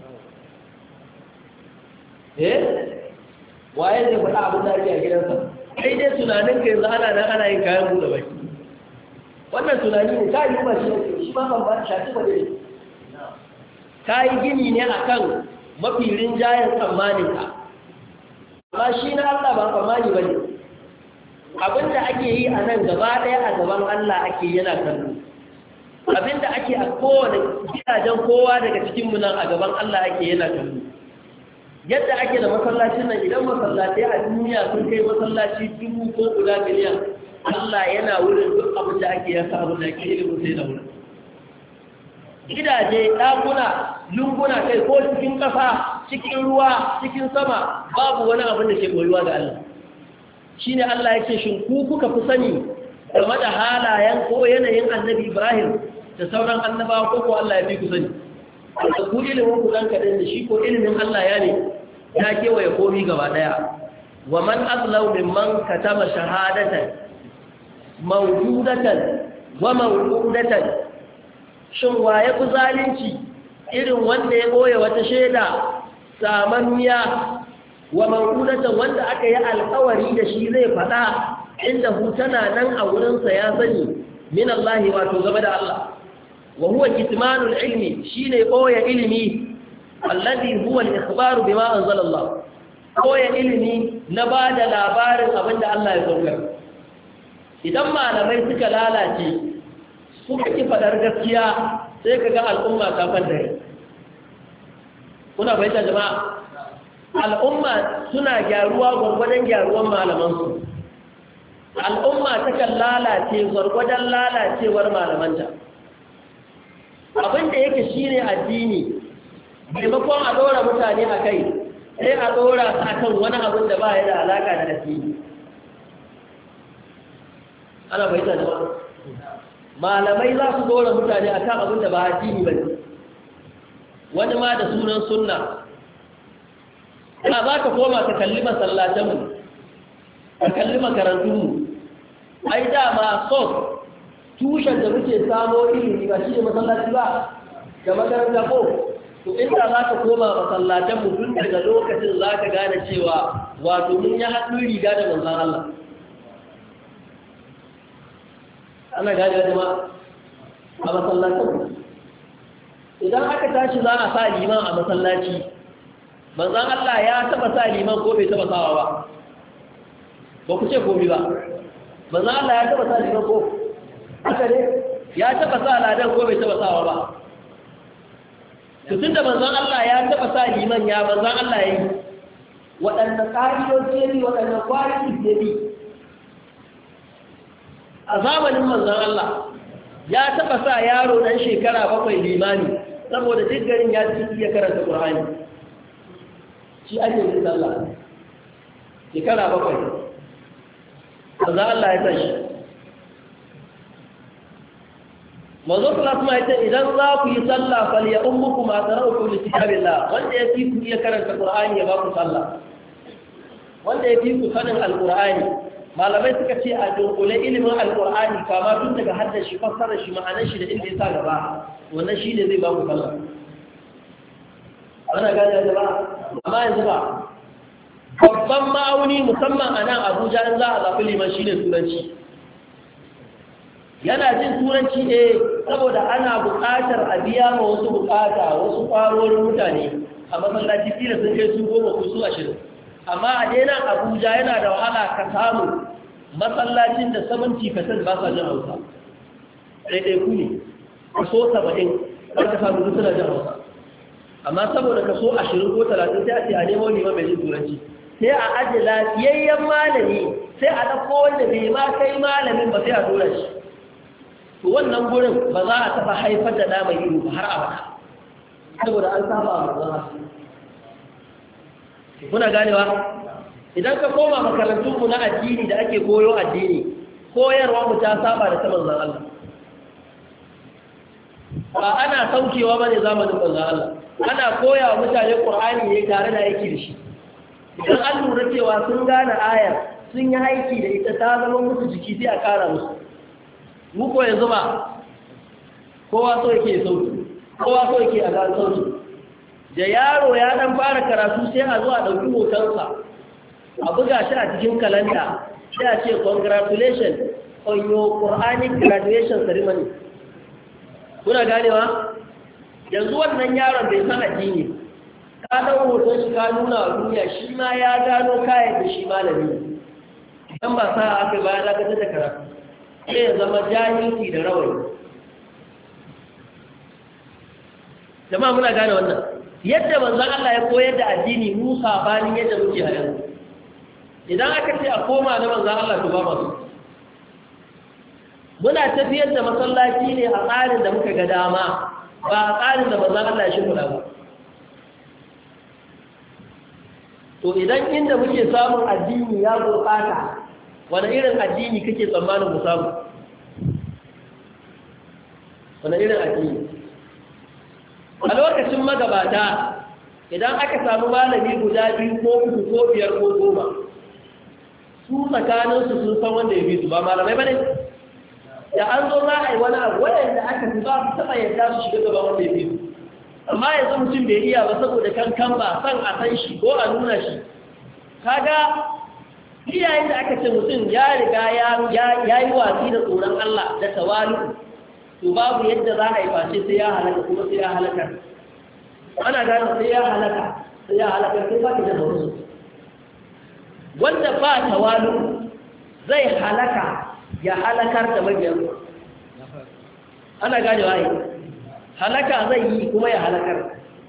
eh waye zai faɗa abin da ake a gidansa kai dai tunanin ka yanzu ana nan ana yin kayan buɗe baki wannan tunani ne ka yi ba shi shi ma ban ba shafi ba dai ka yi gini ne akan mafi rinjayen tsammanin ka amma shi na Allah ba tsammani ba ne abinda ake yi a nan gaba ɗaya a gaban Allah ake yana kallo abinda ake a kowane gidajen kowa daga cikinmu nan a gaban Allah ake yana kallo yadda ake da masallacin nan idan masallatai a duniya sun kai masallaci dubu ko guda miliyan Allah yana wurin duk abin da ake yasa abin da ake ilimin sai da wurin gidaje ɗakuna lunguna kai ko cikin ƙasa cikin ruwa cikin sama babu wani abin da ke koyuwa ga Allah shine Allah yake shin ku kuka fi sani game da halayen ko yanayin annabi Ibrahim da sauran annabawa ko ko Allah ya fi ku sani da ku ilimin ku dan kadan da shi ko ilimin Allah ya ne ya kewaye komi gaba daya wa man azlaw mimman katama shahadatan mawjudatan wa mawjudatan shin waye ku zalunci irin wanda ya boye wata sheda samanniya wa mawjudatan wanda aka yi alƙawari da shi zai fada inda hu tana nan a wurin sa ya sani min Allah wato gaba da Allah wa huwa kitmanul ilmi shine boye ilimi alladhi huwa al-ikhbaru bima anzala Allah boye ilimi na bada labarin abinda Allah ya saukar idan malamai suka lalace suka ki fadar gaskiya sai kaga al'umma ta fadare kuna bayyana jama'a al'umma suna gyaruwa gurgurdan gyaruwan malaman su al'umma ta kan lalace gurgurdan lalacewar malamanta abinda yake shine addini maimakon a dora mutane a kai sai a dora su akan wani abin da ba ya da alaka da addini ana bayyana da malamai za su dora mutane akan abin da ba addini ba wani ma da sunan sunna ina za ka koma ka kalli masallatanmu ka kalli makarantunmu ai dama sos tushen da muke samo ilimi ba shi ne masallaci ba da makaranta ko to inda za ka koma masallatan mutum daga lokacin za ka gane cewa wato mun yi haɗin riga da manzan Allah ana gane da jama'a a masallatan idan aka tashi za a sa liman a masallaci manzan Allah ya taba sa liman ko bai taba sawa ba ba ku ce komi ba manzan Allah ya taba sa liman ko haka ne ya taba sa ladan ko bai taba sawa ba tun da manzan Allah ya taba sa liman ya manzan Allah ya yi waɗanda ƙa'idoci ne waɗanda kwanaki ne bi a zamanin manzan Allah ya taba sa yaro ɗan shekara bakwai limani saboda duk garin ya ci iya karanta Qur'ani shi ake yin sallah shekara bakwai manzan Allah ya tashi manzo kuma ya ce idan za ku yi sallah fal ya ummukum ma tarauku li kitabillah wanda ya fi ku iya karanta Qur'ani ya ba ku sallah wanda ya fi ku sanin alqur'ani malamai suka ce a dunkule ilimin alqur'ani kama tun daga haddar shi fassarar shi ma'anar shi da inda ya sa gaba wannan shi ne zai ba ku sallah ana gane da ba amma yanzu ba babban ma'auni musamman a nan Abuja in za a zaɓi liman shi ne turanci yana jin turanci ne saboda ana buƙatar a biya ma wasu buƙata wasu ƙwarorin mutane a masallaci kila sun kai su goma ko su ashirin amma a daina Abuja yana da wahala ka samu masallacin da saba'in percent ba sa jin Hausa ɗaiɗaiku ne kaso saba'in ba ka samu duk suna jin Hausa amma saboda kaso ashirin ko talatin sai a ce a nemo liman mai jin turanci sai a ajiye lafiyayyen malami sai a ɗauko wanda bai ma kai malamin ba sai a tura shi to wannan gurin ba za a taɓa haifar da ɗa mai ido ba har abada saboda an saba a manzan kuna ganewa idan ka koma makarantunmu na addini da ake koyo addini koyarwa mu ta saba da ta manzan Allah ba ana saukewa ba ne zamanin manzan Allah ana koya wa mutane ƙur'ani ne tare da aiki da shi idan an lura cewa sun gane ayar sun yi aiki da ita ta zama musu jiki sai a ƙara musu mu ko yanzu ba kowa so yake sauki kowa so yake a gan sauki da yaro ya dan fara karatu sai a zo a dauki hotonsa a buga shi a cikin kalanda sai a ce congratulations on your Quranic graduation ceremony kuna ganewa yanzu wannan yaron bai san addini ka dawo hoton shi ka nuna wa duniya shi ma ya gano kayan da shi malami dan ba sa aka ba ya dakatar da karatu sai ya zama jahilci da rawayi jama'a muna gane wannan yadda manzon Allah ya koyar da addini mu sabanin yadda muke a yanzu idan aka ce a koma na manzon Allah to ba masu muna tafiyar da masallaci ne a tsarin da muka ga dama ba a tsarin da manzon Allah ya shimfiɗa ba to idan inda muke samun addini ya gurɓata wani irin addini kake tsammanin mu samu wani irin addini a lokacin magabata idan aka samu malami guda biyu ko uku ko biyar ko goma su tsakaninsu sun san wanda ya bi su ba malamai ba ne da an zo za a yi wani abu waɗanda aka fi ba su taɓa yadda su shiga gaban wanda ya bi su amma yanzu mutum bai iya ba saboda kankan ba san a san shi ko a nuna shi kaga iyayen da aka ce mutum ya riga ya yi watsi da tsoron Allah da tawali'u to babu yadda za a yi face sai ya halaka kuma sai ya halaka ana gano sai ya halaka sai ya halaka sai ba ki da wasu wanda ba tawali'u zai halaka ya halakar da mabiyan ana gane wai halaka zai yi kuma ya halakar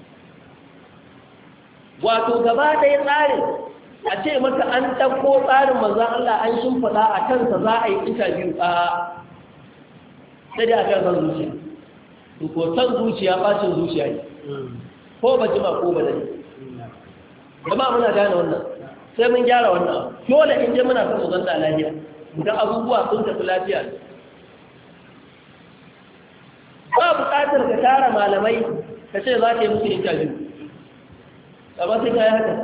wato gaba ɗaya tsarin a ce maka an ɗauko tsarin manzan Allah an shimfiɗa a kansa za a yi interview a sai dai a kan san zuciya ko san zuciya bacin zuciya ne ko ba jima ko ba dai kuma muna gane wannan sai mun gyara wannan dole in je muna son mu zanta lafiya mu ga abubuwa sun tafi lafiya ba buƙatar ka tara malamai ka ce za ka yi musu interview amma sai ka yi haka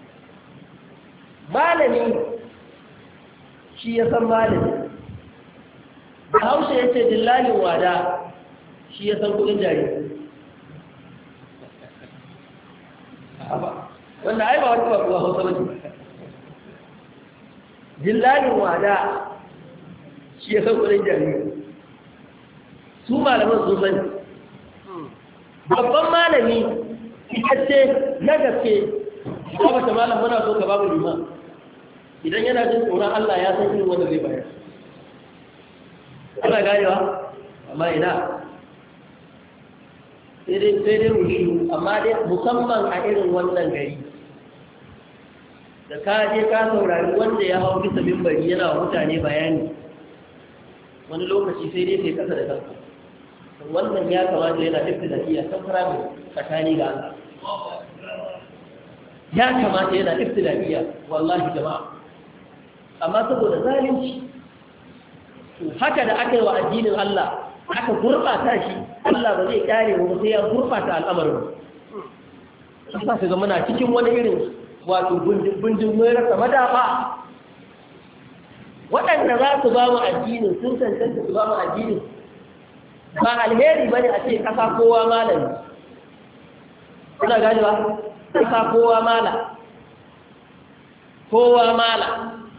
malami shi ya san malami haushe ya ce dillalin wada shi ya san kudin jari wanda ai ba wata ba kuwa hausa ba ne dillalin wada shi ya san kudin jariri su malaman sun sani babban malami ce na gaske ba wata malam muna so ka babu lima idan yana jin tsoron Allah ya san irin wanda zai bayar ana ganewa amma ina sai dai sai dai rushe amma dai musamman a irin wannan gari da ka je ka saurari wanda ya hau bisa mimbari yana mutane bayani wani lokaci sai dai sai kasa da kanka wannan ya kamata yana ibtidaiya ta fara tsakani ga Allah ya kamata yana ibtidaiya wallahi jama'a amma saboda zalunci haka da aka yi wa addinin Allah aka gurbata shi Allah ba zai kare mu sai ya gurbata al'amarin sai ka ga muna cikin wani irin wato bundin mai rasa madafa waɗanda za su ba mu addinin sun cancanta su ba mu addinin ba alheri ba ne a ce ƙasa kowa malami kuna gani ba ƙasa kowa mala kowa mala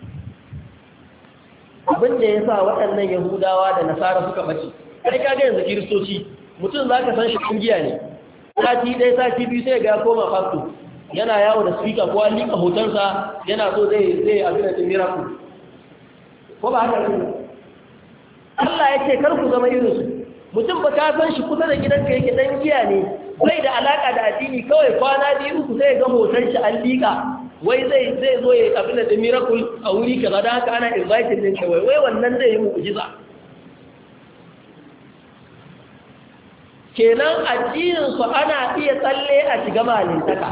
abinda ya sa waɗannan yahudawa da nasara suka bace kai kaga yanzu kiristoci mutum za ka san shi ƙungiya ne sati ɗaya sati biyu sai ga koma fasto yana yawo da speaker ko an liƙa hotonsa yana so zai zai abin da miracle ko ba haka ne Allah ya ce kar ku zama irin su mutum ba ka san shi kusa da gidanka yake dan giya ne bai da alaka da addini kawai kwana biyu uku sai ga hoton shi an liƙa wai zai zai zo ya abin da miracle a wuri kaza dan haka ana inviting din kai wai wannan zai yi mu'jiza kenan addinin su ana iya tsalle a shiga malintaka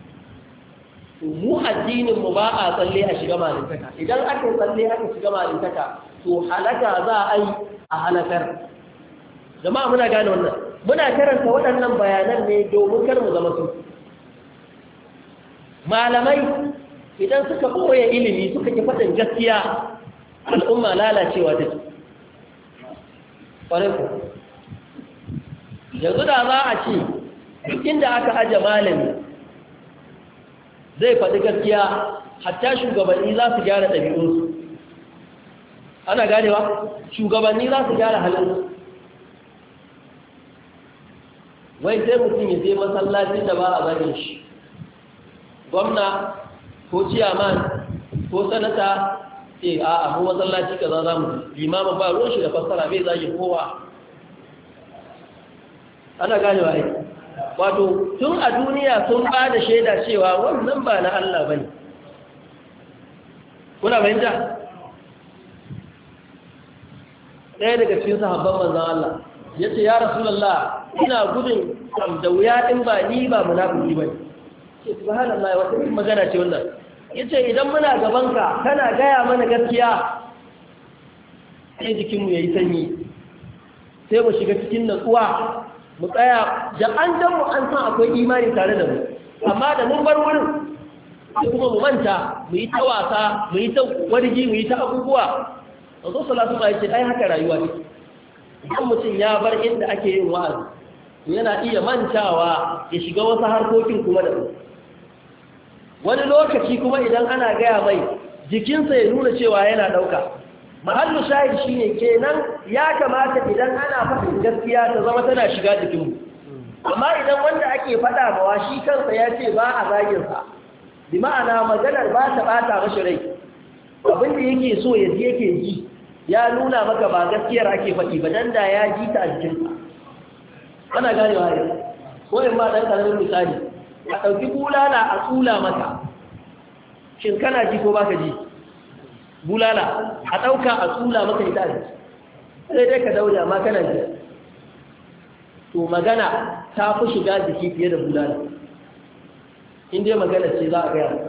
mu addinin mu ba a tsalle a shiga malintaka idan aka tsalle aka shiga malintaka to halaka za a yi a halakar jama'a muna gane wannan muna karanta waɗannan bayanan ne domin kar mu zama su malamai idan suka koya ilimi suka ki faɗin gaskiya al'umma lalacewa take ƙwarai ku yanzu da za a ce duk inda aka aje malami zai faɗi gaskiya hatta shugabanni za su gyara ɗabi'unsu ana ganewa shugabanni za su gyara halinsu wai sai mutum ya je masallacin da ba a zagin shi gwamna ko ciyaman ko sanata ce a abu masallaci ka za mu limamin ba ruwan shi da fassara bai zagin kowa ana ganewa ai wato tun a duniya sun ba da shaida cewa wannan ba na Allah ba ne kuna fahimta ɗaya daga cikin sahabban manzan Allah ya ce ya rasulallah ina gudun da wuya ɗin ba ni ba munafiki ba ne ce subhanallah wata yin magana ce wannan ya ce idan muna gabanka kana gaya mana gaskiya sai jikinmu ya yi sanyi sai mu shiga cikin natsuwa mu tsaya da an mu an san akwai imani tare da mu amma da mun bar wurin sai kuma mu manta mu yi ta wasa mu yi ta wargi mu yi ta abubuwa wazo salatu ba yace ai haka rayuwa ne idan mutum ya bar inda ake yin wa'azi yana iya mantawa ya shiga wasu harkokin kuma da wani lokaci kuma idan ana gaya mai jikinsa ya nuna cewa yana dauka mahallu shahid shine kenan ya kamata idan ana faɗin gaskiya ta zama tana shiga jikinmu amma idan wanda ake faɗa mawa shi kansa ya ce ba a zaginsa bi ma'ana maganar ba ta ɓata mashi rai abinda yake so ya ji yake ji ya nuna maka ba gaskiyar ake faɗi ba dan da ya ji ta a jikinsa ana ganewa ne ko in ma ɗan ƙaramin misali a ɗauki bulala a tsula mata shin kana ji ko baka ji bulala a ɗauka a tsula maka ita ne sai dai ka daure amma kana ji to magana ta fi shiga jiki fiye da bulala in dai magana ce za a gaya maka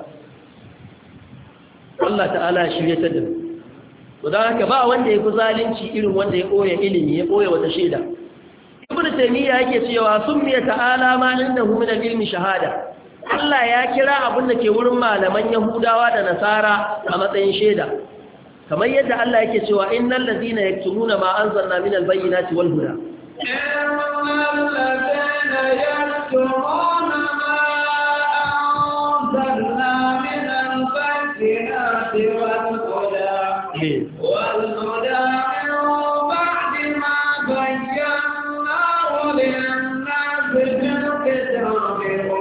Allah ta'ala ya shirye ta da to don haka ba wanda ya fi zalunci irin wanda ya ɓoye ilimi ya ɓoye wata shaida ibnu taymiya yake cewa summiya ta'ala ma innahu min al-ilmi shahada Allah ya kira abin da ke wurin malaman Yahudawa da Nasara a matsayin shaida kamar yadda Allah yake cewa innal ladina yaktumuna ma anzalna min al-bayyinati wal huda innal ladina yaktumuna ma والهدى من بعد ما بيناه للناس في الكتاب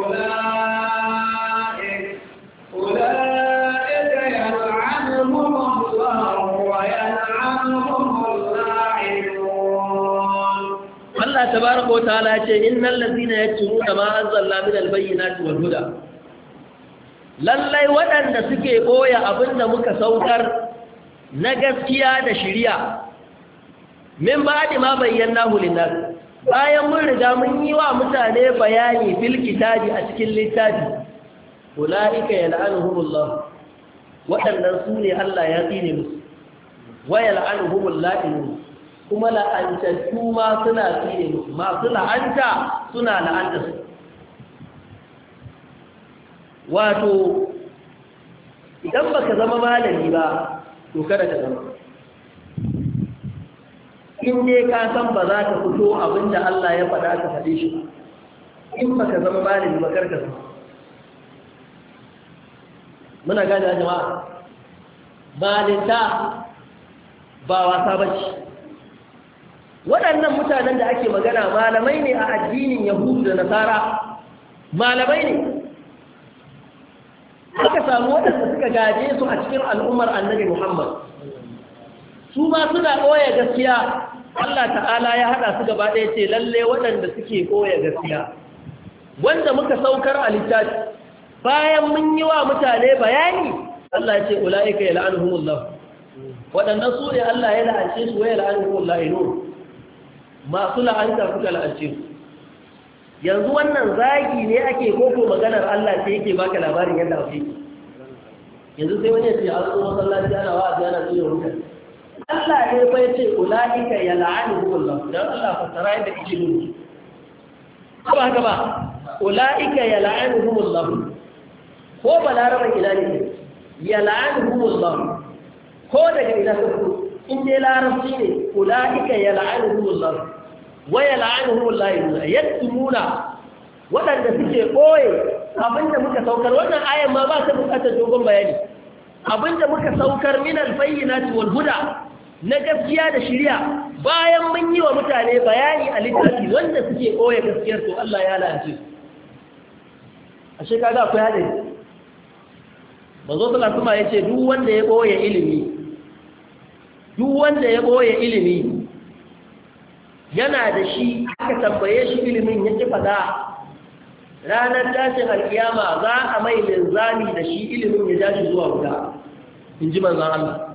أولئك أولئك يلعنهم الله ويلعنهم اللاعنون. الله تبارك وتعالى يقول إن الذين يكتمون ما أنزلنا من البينات والهدى lallai waɗanda suke ɓoye abin da muka saukar na gaskiya da shiriya min ba'di ma bayyana linnas bayan mun riga mun yi wa mutane bayani fil kitabi a cikin littafi ulaika yal'anuhumullah waɗannan su ne Allah ya tsine musu wa yal'anuhumul la'inun kuma la'antattu ma suna tsine musu masu la'anta suna la'anta su wato idan baka zama malami ba to kada ka zama in ne ka san ba za ka fito abinda Allah ya faɗa ka faɗe shi in baka zama malami ba karka zama muna gane jama'a malinta ba wasa bace waɗannan mutanen da ake magana malamai ne a addinin Yahudu da Nasara malamai ne aka samu waɗanda suka gaje su a cikin al'ummar annabi Muhammad su ma suna ɓoye gaskiya Allah ta'ala ya haɗa su gaba ɗaya ce lalle waɗanda suke ɓoye gaskiya wanda muka saukar a littafi bayan mun yi wa mutane bayani Allah ya ce ula'ika ya la'anuhumullah waɗannan su ne Allah ya la'ance su wa ya la'anuhumullah ino masu la'anta suka la'ance su yanzu wannan zagi ne ake koko maganar Allah ce yake baka labarin yadda ake yanzu sai wani ya ce an zo masallaci ana wa'azi ana zuwa mutane Allah ne fa yace ulaika yal'anuhumullah dan Allah fasara yadda yake nuni ko ba haka ba ulaika yal'anuhumullah ko balaraban ila ne yal'anuhumullah ko daga ila ko in dai larabci ne ulaika yal'anuhumullah waya la'anuhum Allah yaktumuna wadanda suke boye abinda muka saukar wannan ayan ma ba ta bukatar dogon bayani abinda muka saukar min al-bayyinati wal huda na gaskiya da shari'a bayan mun yi wa mutane bayani a littafi wanda suke boye gaskiyar to Allah ya la'ance ashe kaga akwai hadari manzo sallallahu alaihi wasallam yace duk wanda ya boye ilimi duk wanda ya boye ilimi yana da shi aka tambaye shi ilimin ya ci fada ranar tashin alkiyama za a mai linzami da shi ilimin ya dashi zuwa wuta in ji manzan Allah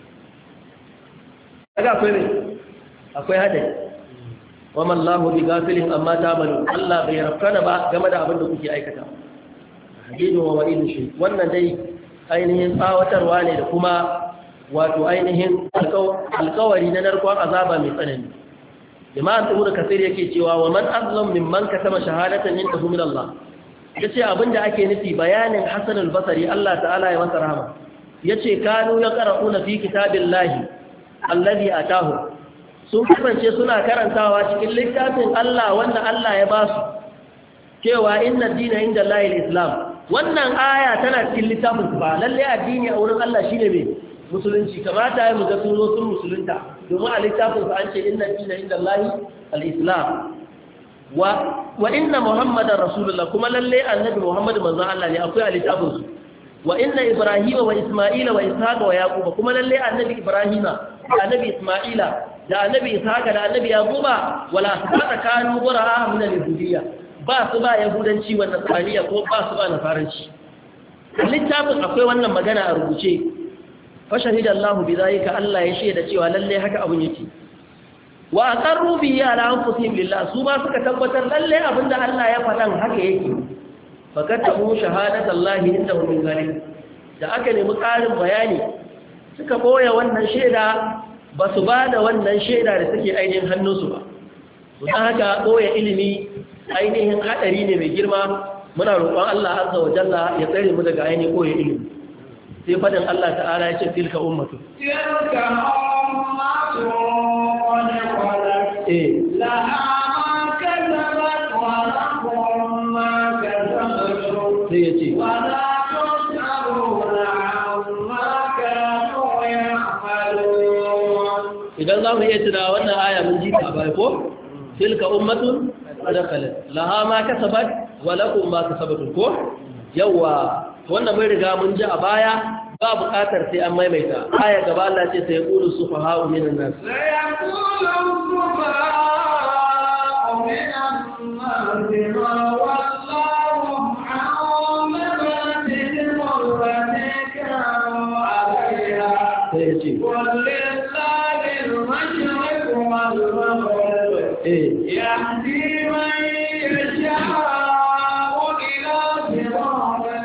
daga akwai ne akwai hadari wa mallahu bi gafilin amma ta'malu Allah bai rafkana ba game da abin da kuke aikata hadidun wa wa'idun shi wannan dai ainihin tsawatarwa ne da kuma wato ainihin alkawari na narkon azaba mai tsanani jama'an tabu da kasir yake cewa wa man azlam mimman katama shahadatan indahu min Allah yace abinda ake nufi bayanin Hasan al-Basri Allah ta'ala ya masa rahama yace kanu yaqra'una fi kitabillahi alladhi atahu sun kasance suna karantawa cikin littafin Allah wanda Allah ya basu cewa inna ad-dina inda Allah al-islam wannan aya tana cikin littafin ba lalle addini a wurin Allah shine me musulunci kamata ya muga sun zo sun musulunta domin a littafin sa an ce inna dina inda Allah al-islam wa wa inna muhammadar rasulullah kuma lalle annabi muhammad manzon Allah ne akwai a littafin su wa inna ibrahima wa isma'ila wa ishaqa wa yaquba kuma lalle annabi ibrahima da annabi isma'ila da annabi ishaqa da annabi yaquba wala asbata kanu qura'a min al-yahudiyya ba su ba yahudanci wa nasraniya ko ba su ba nasaranci littafin akwai wannan magana a rubuce fashahida Allah bi zalika Allah ya shaida cewa lalle haka abun yake wa aqarru bi ala anfusihim lillah su ba suka tabbatar lalle abinda Allah ya faɗan haka yake fakatabu shahadatallahi indahu min zalik da aka nemi ƙarin bayani suka boye wannan shaida ba su ba da wannan shaida da suke ainihin hannunsu ba to dan haka boye ilimi ainihin hadari ne mai girma muna roƙon Allah azza wa jalla ya tsare mu daga ainihin boye ilimi sai fadin Allah ta'ala ya ce tilka ummatu tilka ummatu qad qalat eh la ma kasabat wa lakum ma kasabtum sai ya ce wa la tus'aluna amma kanu idan za mu iya tuna wannan aya mun ji ta bai ko tilka ummatun adakalat laha ma kasabat wa lakum ma kasabatum ko yawa wannan mun riga mun ji a baya ba buƙatar sai an maimaita aya gaba Allah ce sai yaqulu sufaha'u minan nas la yaqulu sufaha'u minan nas ma wallahu an mabatihim allati kanu 'alayha sai ya ce walillahi al-mashriq wal maghrib eh yahdi man yasha'u ila siratin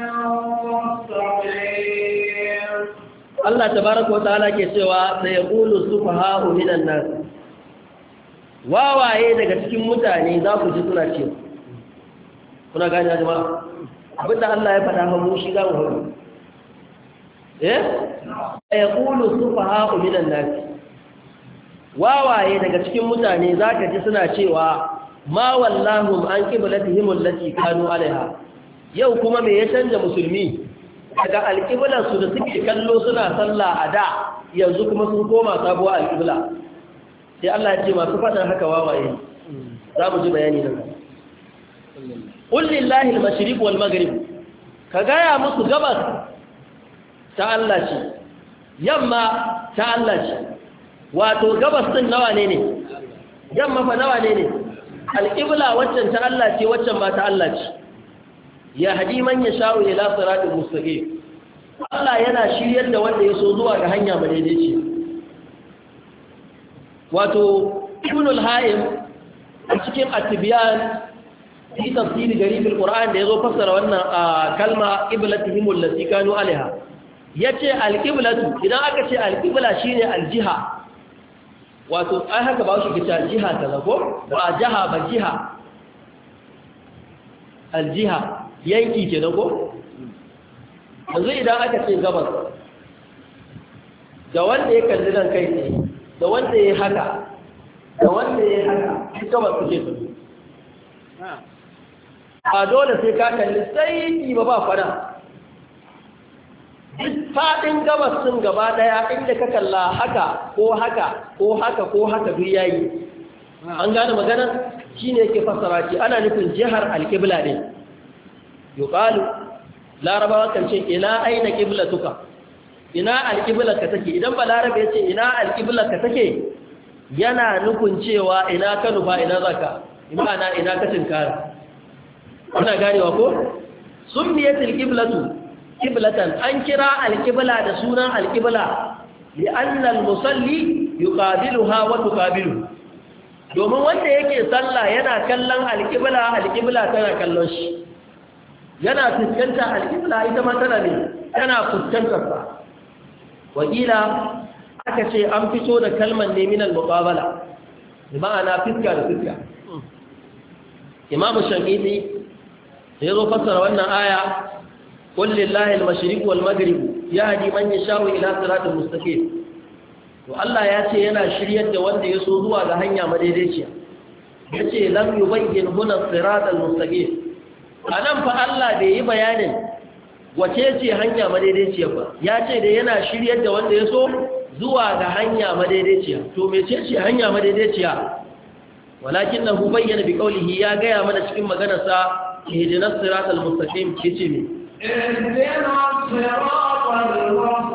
mustaqim. Allah tabaraka wa ta'ala ke cewa sai yaqulu sufaha'u minan nas wawaye daga cikin mutane za ku ji suna cewa kuna gane jama'a abinda Allah ya faɗa fa mu shi za mu faɗa eh sai yaqulu sufaha'u minan nas wawaye daga cikin mutane zaka ji suna cewa ma wallahum an qiblatihim allati kanu alaiha yau kuma me ya canja musulmi daga alƙiblarsu da suke kallo suna sallah a da yanzu kuma sun koma sabuwar alƙibla sai Allah ya ce masu faɗin haka wawaye za mu ji bayani nan ƙullillahi al-mashriq wal maghrib ka gaya musu gabas ta Allah ce yamma ta Allah ce wato gabas din nawa ne ne yamma fa nawa ne ne alƙibla waccan ta Allah ce waccan ba ta Allah ce ya haji man ya sha'u ila siratal mustaqim Allah yana shiryar da wanda ya so zuwa ga hanya madaidaici wato ibn al-haim a cikin at-tibyan fi tafsir garib al-quran da yazo fassara wannan kalma qiblatihim allati kanu alaiha yace al-qiblatu idan aka ce al-qibla shine al-jiha wato ai haka ba shi kita jiha ta zago ba jaha ba jiha al-jiha yanki ke dago yanzu idan aka ce gabas da wanda ya kalli nan kai ne da wanda ya haka da wanda ya haka shi gabas suke su a dole sai ka kalli sai ba ba fara faɗin gabas sun gaba ɗaya inda ka kalla haka ko haka ko haka ko haka duk yayi an gane magana shine yake fassara shi ana nufin jihar alƙibla ne yuqalu larabawa kan ce ina aina qiblatuka ina alqiblaka take idan ba larabe yace ina alqiblaka take yana nufin cewa ina ka nufa ina zaka imana ina ka tinkara kuna ganewa ko summiyatil qiblatu qiblatan an kira alqibla da sunan alqibla li'anna almusalli yuqabiluha wa tuqabilu domin wanda yake sallah yana kallon alqibla alqibla tana kallon shi yana fuskanta alƙibla ita ma tana ne tana fuskantar sa wakila aka ce an fito da kalmar ne min al-muqabala ma'ana fiska da fiska imamu shafi'i ya zo fassara wannan aya qul lillahi al-mashriq wal maghrib yahdi man yasha'u ila siratal mustaqim to Allah ya ce yana shiryar da wanda ya so zuwa ga hanya madaidaiciya yace lam yubayyin huna siratal mustaqim a nan fa Allah bai yi bayanin wace ce hanya madaidaiciya ba ya ce da yana shiryar da wanda ya so zuwa ga hanya madaidaiciya to mece ce hanya madaidaiciya walakin nahu bayyana bi qawlihi ya gaya mana cikin maganarsa ihdinas siratal mustaqim yace me ihdinas siratal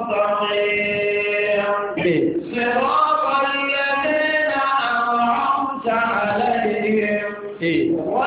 mustaqim siratal ladina an'amta alaihim eh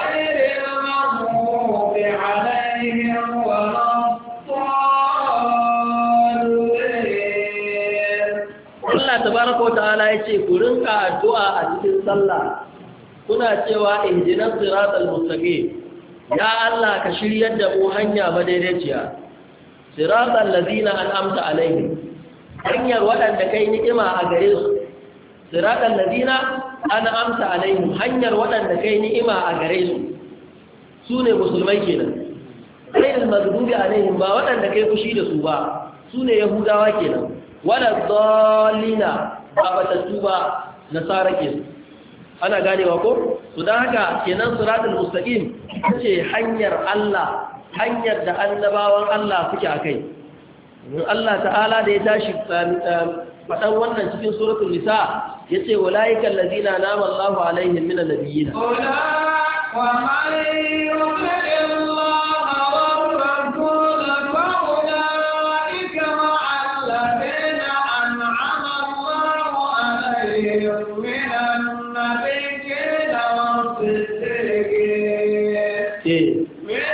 tabaraka wa ta'ala yace ku rinka addu'a a cikin sallah kuna cewa ihdinas siratal mustaqim ya Allah ka shiryar da mu hanya madaidaiciya siratal ladina an'amta alaihim hanyar wadanda kai ni'ima a gare su siratal ladina an'amta alaihim hanyar wadanda kai ni'ima a gare su sune musulmai kenan ghayril maghdubi alaihim ba wadanda kai fushi da su ba sune yahudawa kenan wala dallina ba batattu ba nasara ke ana ganewa ko to dan haka kenan siratul mustaqim ce hanyar Allah hanyar da annabawan Allah suke akai Allah ta'ala da ya tashi faɗan wannan cikin suratul nisa yace ulaika allazina an'ama Allahu alaihim minan nabiyyin wa man yuti Allaha wa rasulahu fa ulaika ma'al ladina an'ama Allahu alaihim minan nabiyyin was-siddiqin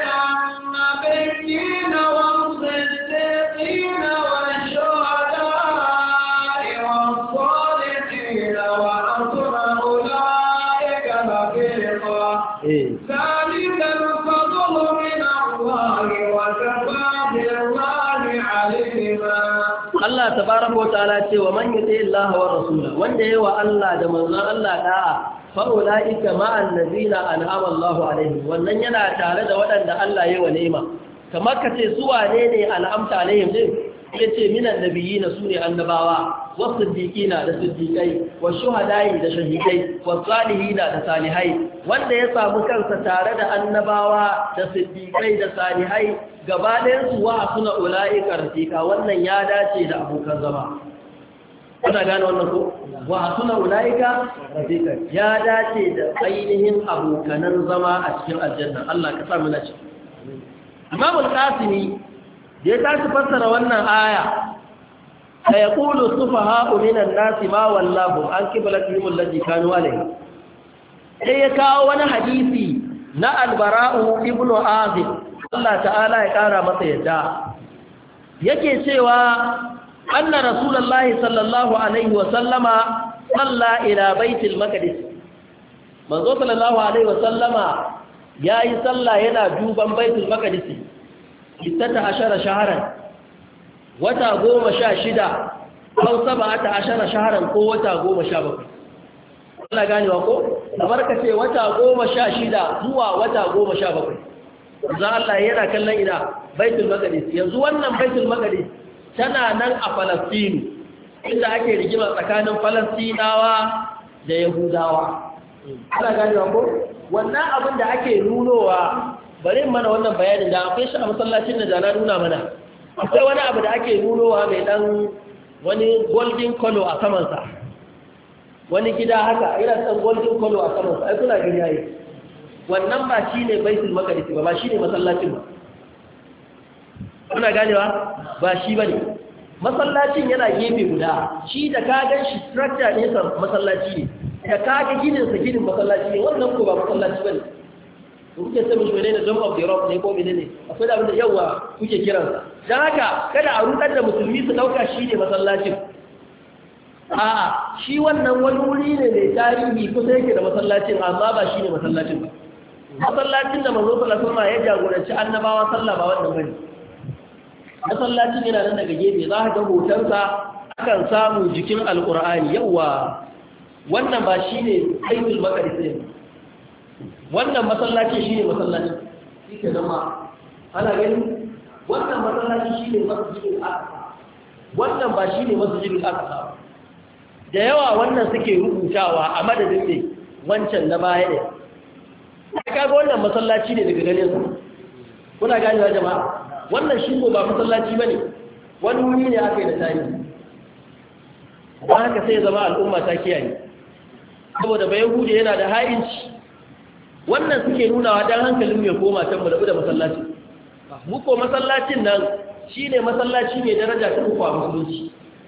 Allah tabaraka wa ta'ala ce wa man yuti Allah wa rasula wanda yayi wa Allah da manzon Allah da'a fa ulaika ma'an ladina an'ama Allah alaihim wannan yana tare da waɗanda Allah yayi wa ni'ima kamar kace su wane ne al'amta alaihim din yace minan nabiyina sune annabawa wasiddiqina da siddiqai washuhada'i da shahidai wasalihina da salihai wanda ya samu kansa tare da annabawa da siddiqai da salihai gabaɗayan su wa suna ula'ika rafika wannan ya dace da abokan zama kuna gane wannan ko wa suna ula'ika rafika ya dace da ainihin abokanan zama a cikin aljanna Allah ka sa mu nace Imam al-Qasimi da ya tashi fassara wannan aya la yaqulu sufaha'u minan nasi ma wallahu an qiblatihim allati kanu alayha sai ya kawo wani hadisi na al-Bara'u ibn Azib Allah ta'ala ya ƙara masa yadda yake cewa anna rasulullahi sallallahu alaihi wa sallama salla ila baitul maqdis manzo sallallahu alaihi wa sallama yayi salla yana duban baitul maqdis sittata ashara shahran wata goma sha shida aw sab'ata ashara shahran ko wata goma sha bakwai Allah ganewa ko kamar kace wata goma sha shida zuwa wata goma sha bakwai za Allah yana kallon ina baitul maqdis yanzu wannan baitul maqdis tana nan a Palestine inda ake rigima tsakanin Palestinawa da Yahudawa ana ganewa ko wannan abin da ake nunowa bari mana wannan bayanin da akwai shi a masallacin da na nuna mana akwai wani abu da ake nunowa mai dan wani golden color a saman sa wani gida haka ina san golden color a saman sa ai kuna gani yayi wannan ba shi ne baitul maqdis ba ba shi ne masallacin ba kuna ganewa ba shi bane masallacin yana gefe guda shi da ka gan shi structure ne sa masallaci ne da ka ga ginin sa ginin masallaci ne wannan ko ba masallaci bane kuke sai mu ne dome of the rock ne ko menene akwai da abinda yawa kuke kiran sa dan haka kada a rudar da musulmi su dauka shi ne masallacin a'a shi wannan wani wuri ne mai tarihi kusa yake da masallacin amma ba shi ne masallacin ba masallacin da manzo sallallahu alaihi wasallam ya jagoranci annabawa sallah ba wannan bane masallacin yana nan daga gefe za ka ga hotonsa akan samu jikin alqur'ani yawa wannan ba shine baitul maqdis ne wannan masallaci shine masallaci shike zama ana gani wannan masallaci shine masjidul aqsa wannan ba shine masjidul aqsa da yawa wannan suke rubutawa a madadin ne wancan na baya ne kaga wannan masallaci ne daga ganin su kuna ganewa jama'a wannan shi ko ba masallaci bane wani wuri ne aka yi da tarihi ba haka sai zama al'umma ta kiyaye saboda ba yahudi yana da ha'inci wannan suke nunawa dan hankalin mai koma can mu da masallaci mu ko masallacin nan shine masallaci mai daraja ta uku a musulunci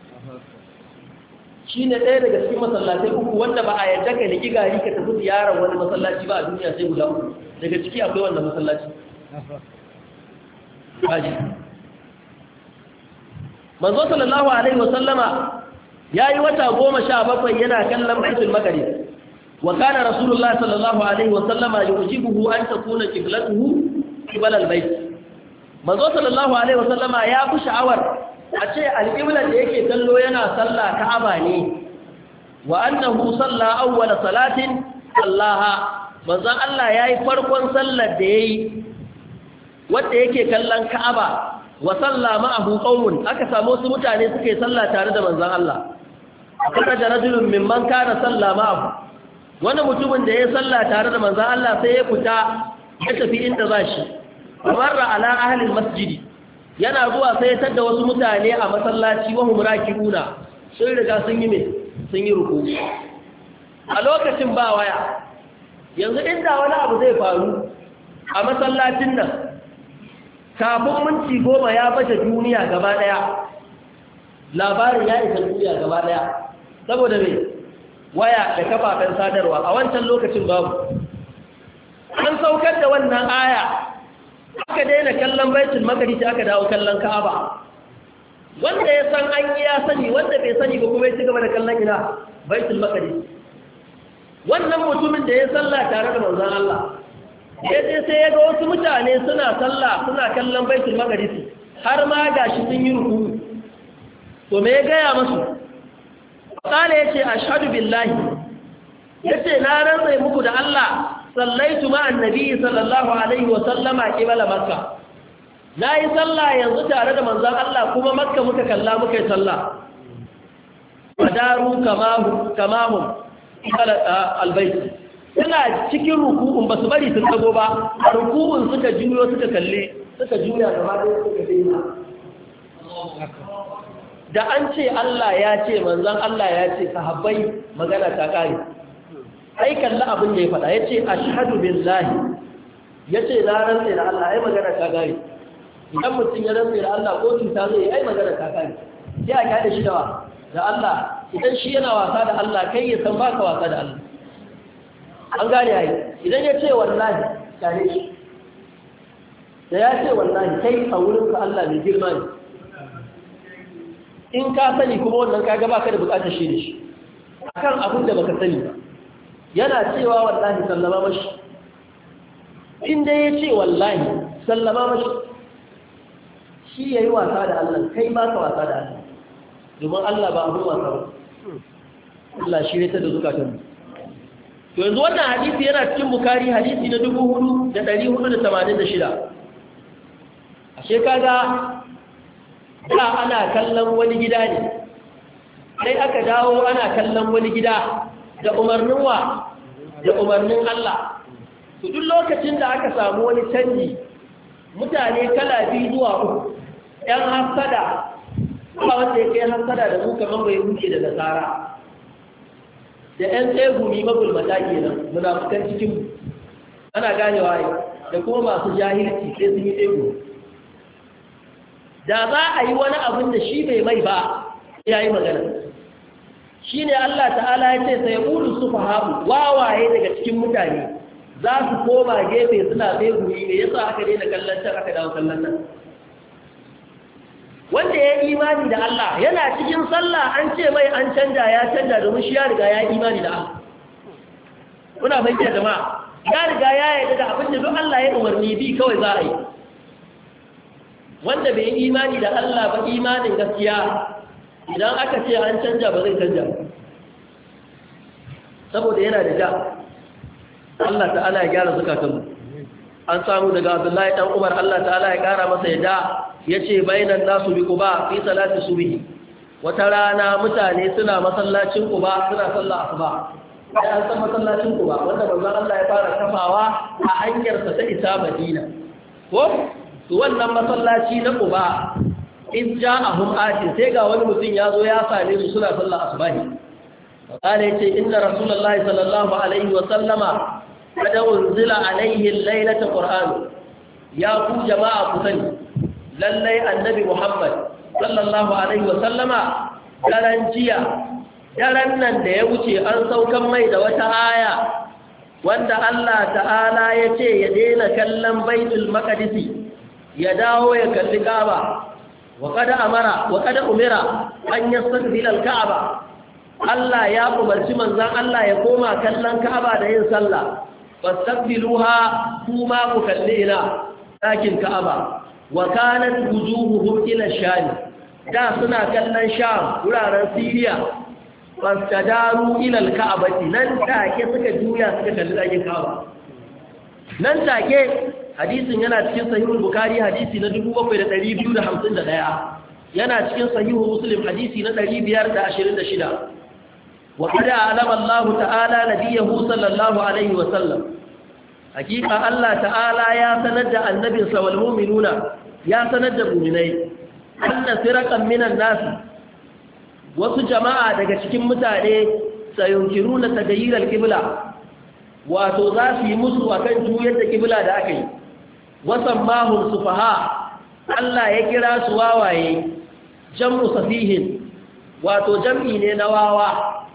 shi ne ɗaya daga cikin masallatai uku wanda ba a yadda ka niki gari ka tafi ziyarar wani masallaci ba a duniya sai guda uku daga ciki akwai wannan masallaci haji manzo sallallahu alaihi wasallama yayi wata goma sha bakwai yana kallon baitul maqdis wa kana rasulullahi sallallahu alaihi wasallama yujibuhu an takuna qiblatuhu qibla albayt manzo sallallahu alaihi wasallama ya fi sha'awar a ce alƙiblar da yake kallo yana sallah ka'aba ne wa annahu salla awwala salatin sallaha manzon Allah yayi farkon sallar da yayi wanda yake kallon ka'aba wa salla ma'ahu qaumun aka samu su mutane suke sallah tare da manzon Allah kada da rajulun mimman kana salla ma'ahu wani mutumin da ya salla tare da manzon Allah sai ya fita ya tafi inda zashi marra ala ahli almasjidi yana zuwa sai ya tada wasu mutane a masallaci wa hum raki'una sun riga sun yi me sun yi ruku a lokacin ba waya yanzu inda wani abu zai faru a masallacin nan kafin minti goma ya baje duniya gaba daya labarin ya isa duniya gaba daya saboda me waya da kafafen sadarwa a wancan lokacin babu an saukar da wannan aya aka daina kallon baitul maqdis aka dawo kallon ka'aba wanda ya san an yi ya sani wanda bai sani ba kuma ya ci gaba da kallon ina baitul maqdis wannan mutumin da ya salla tare da manzon Allah sai sai ya ga wasu mutane suna salla suna kallon baitul maqdis har ma gashi sun yi ruku to me ya gaya musu kale yace ashhadu billahi yace na rantsa muku da Allah sallaitu ma annabi sallallahu alaihi wa sallama qibla makka nayi sallah yanzu tare da manzon Allah kuma makka muka kalla muka yi sallah wadaru kamahu kamahu qala albayt ina cikin ruku'un basu bari sun dago ba ruku'un suka juyo suka kalle suka juya gaba da suka daina da an ce Allah ya ce manzon Allah ya ce sahabbai magana ta kare ai kalla abin da ya faɗa yace ashhadu billahi yace na rantsa da Allah ai magana ta gare idan mutum ya rantsa da Allah ko cuta zai ai magana ta gare sai aka da shi da da Allah idan shi yana wasa da Allah kai ya san baka wasa da Allah an gane ai idan ya ce wallahi kare shi da ya ce wallahi kai a wurin ka Allah mai girma ne in ka sani kuma wannan kaga baka da bukatar shi da shi akan abin da baka sani ba yana cewa wallahi sallama mashi inda ya ce wallahi sallama mashi shi ya yi wasa da Allah kai ba ka wasa da Allah domin Allah ba abin wasa ba Allah shi ne ta da zukatan to yanzu wannan hadisi yana cikin Bukhari hadisi na dubu hudu da ɗari hudu da tamanin da shida ashe kaga da ana kallon wani gida ne sai aka dawo ana kallon wani gida da umarnin wa da umarnin Allah to duk lokacin da aka samu wani canji mutane kala biyu zuwa uku ɗan hasada ba wanda ya kai hasada da mu kaman bai wuce da nasara da ƴan tsegumi magulmata kenan munafukan cikin ana ganewa ai da kuma masu jahilci sai sun yi tsego da za a yi wani abin da shi bai mai ba ya yi magana shi ne Allah ta'ala ya ce sai ƙulu su fahamu wawaye daga cikin mutane za su koma gefe suna sai guri ne yasa aka daina kallon can aka dawo kallon nan wanda ya yi imani da Allah yana cikin sallah an ce mai an canja ya canja domin shi ya riga ya yi imani da Allah kuna fahimta jama'a ya riga ya yarda da abin da duk Allah ya umarni bi kawai za a yi wanda bai yi imani da Allah ba imanin gaskiya idan aka ce an canja ba zai canja saboda yana da ja Allah ta'ala ya gyara zukatanmu an samu daga Abdullahi dan Umar Allah ta'ala ya kara masa yadda yace bainan nasu bi Quba fi salati subhi wata rana mutane suna masallacin Quba suna sallar asuba sai an san masallacin Quba wanda manzon Allah ya fara kafawa a hanyar sa ta isa Madina ko to wannan masallaci na Quba in ja'ahum atin sai ga wani mutum ya zo ya same su suna sallar asubahi qala yace inna rasulullahi sallallahu alaihi wa sallama kada unzila alaihi lailata qur'an ya ku jama'a ku sani lallai annabi muhammad sallallahu alaihi wa sallama daren jiya daren nan da ya wuce an saukan mai da wata aya wanda Allah ta'ala ya ce ya daina kallon baitul maqdis ya dawo ya kalli Kaaba wa kada amara wa kada umira an yastaqbil al-Kaaba Allah ya umarci manzon Allah ya koma kallon Kaaba da yin sallah fastaqbiluha kuma ku kallina dakin Kaaba wa kanat wujuhuhum ila sham da suna kallon Sham wuraren Syria fastadaru ila al-Ka'bati nan take suka juya suka kalli dakin Kaaba nan take hadisin yana cikin sahihul bukhari hadisi na dubu bakwai da ɗari biyu da hamsin da ɗaya yana cikin sahihul muslim hadisi na ɗari biyar da ashirin da shida wa kada alama Allah ta'ala nabiyahu sallallahu alaihi wa sallam hakika Allah ta'ala ya sanar da annabinsa wal mu'minuna ya sanar da mu'minai anna firaqan minan nas wasu jama'a daga cikin mutane sayunkiruna tagayyir al-qibla wato za su yi musu akan juyar da qibla da aka yi wasan mahul sufaha Allah ya kira su wawaye jam'u safihin wato jam'i ne na wawa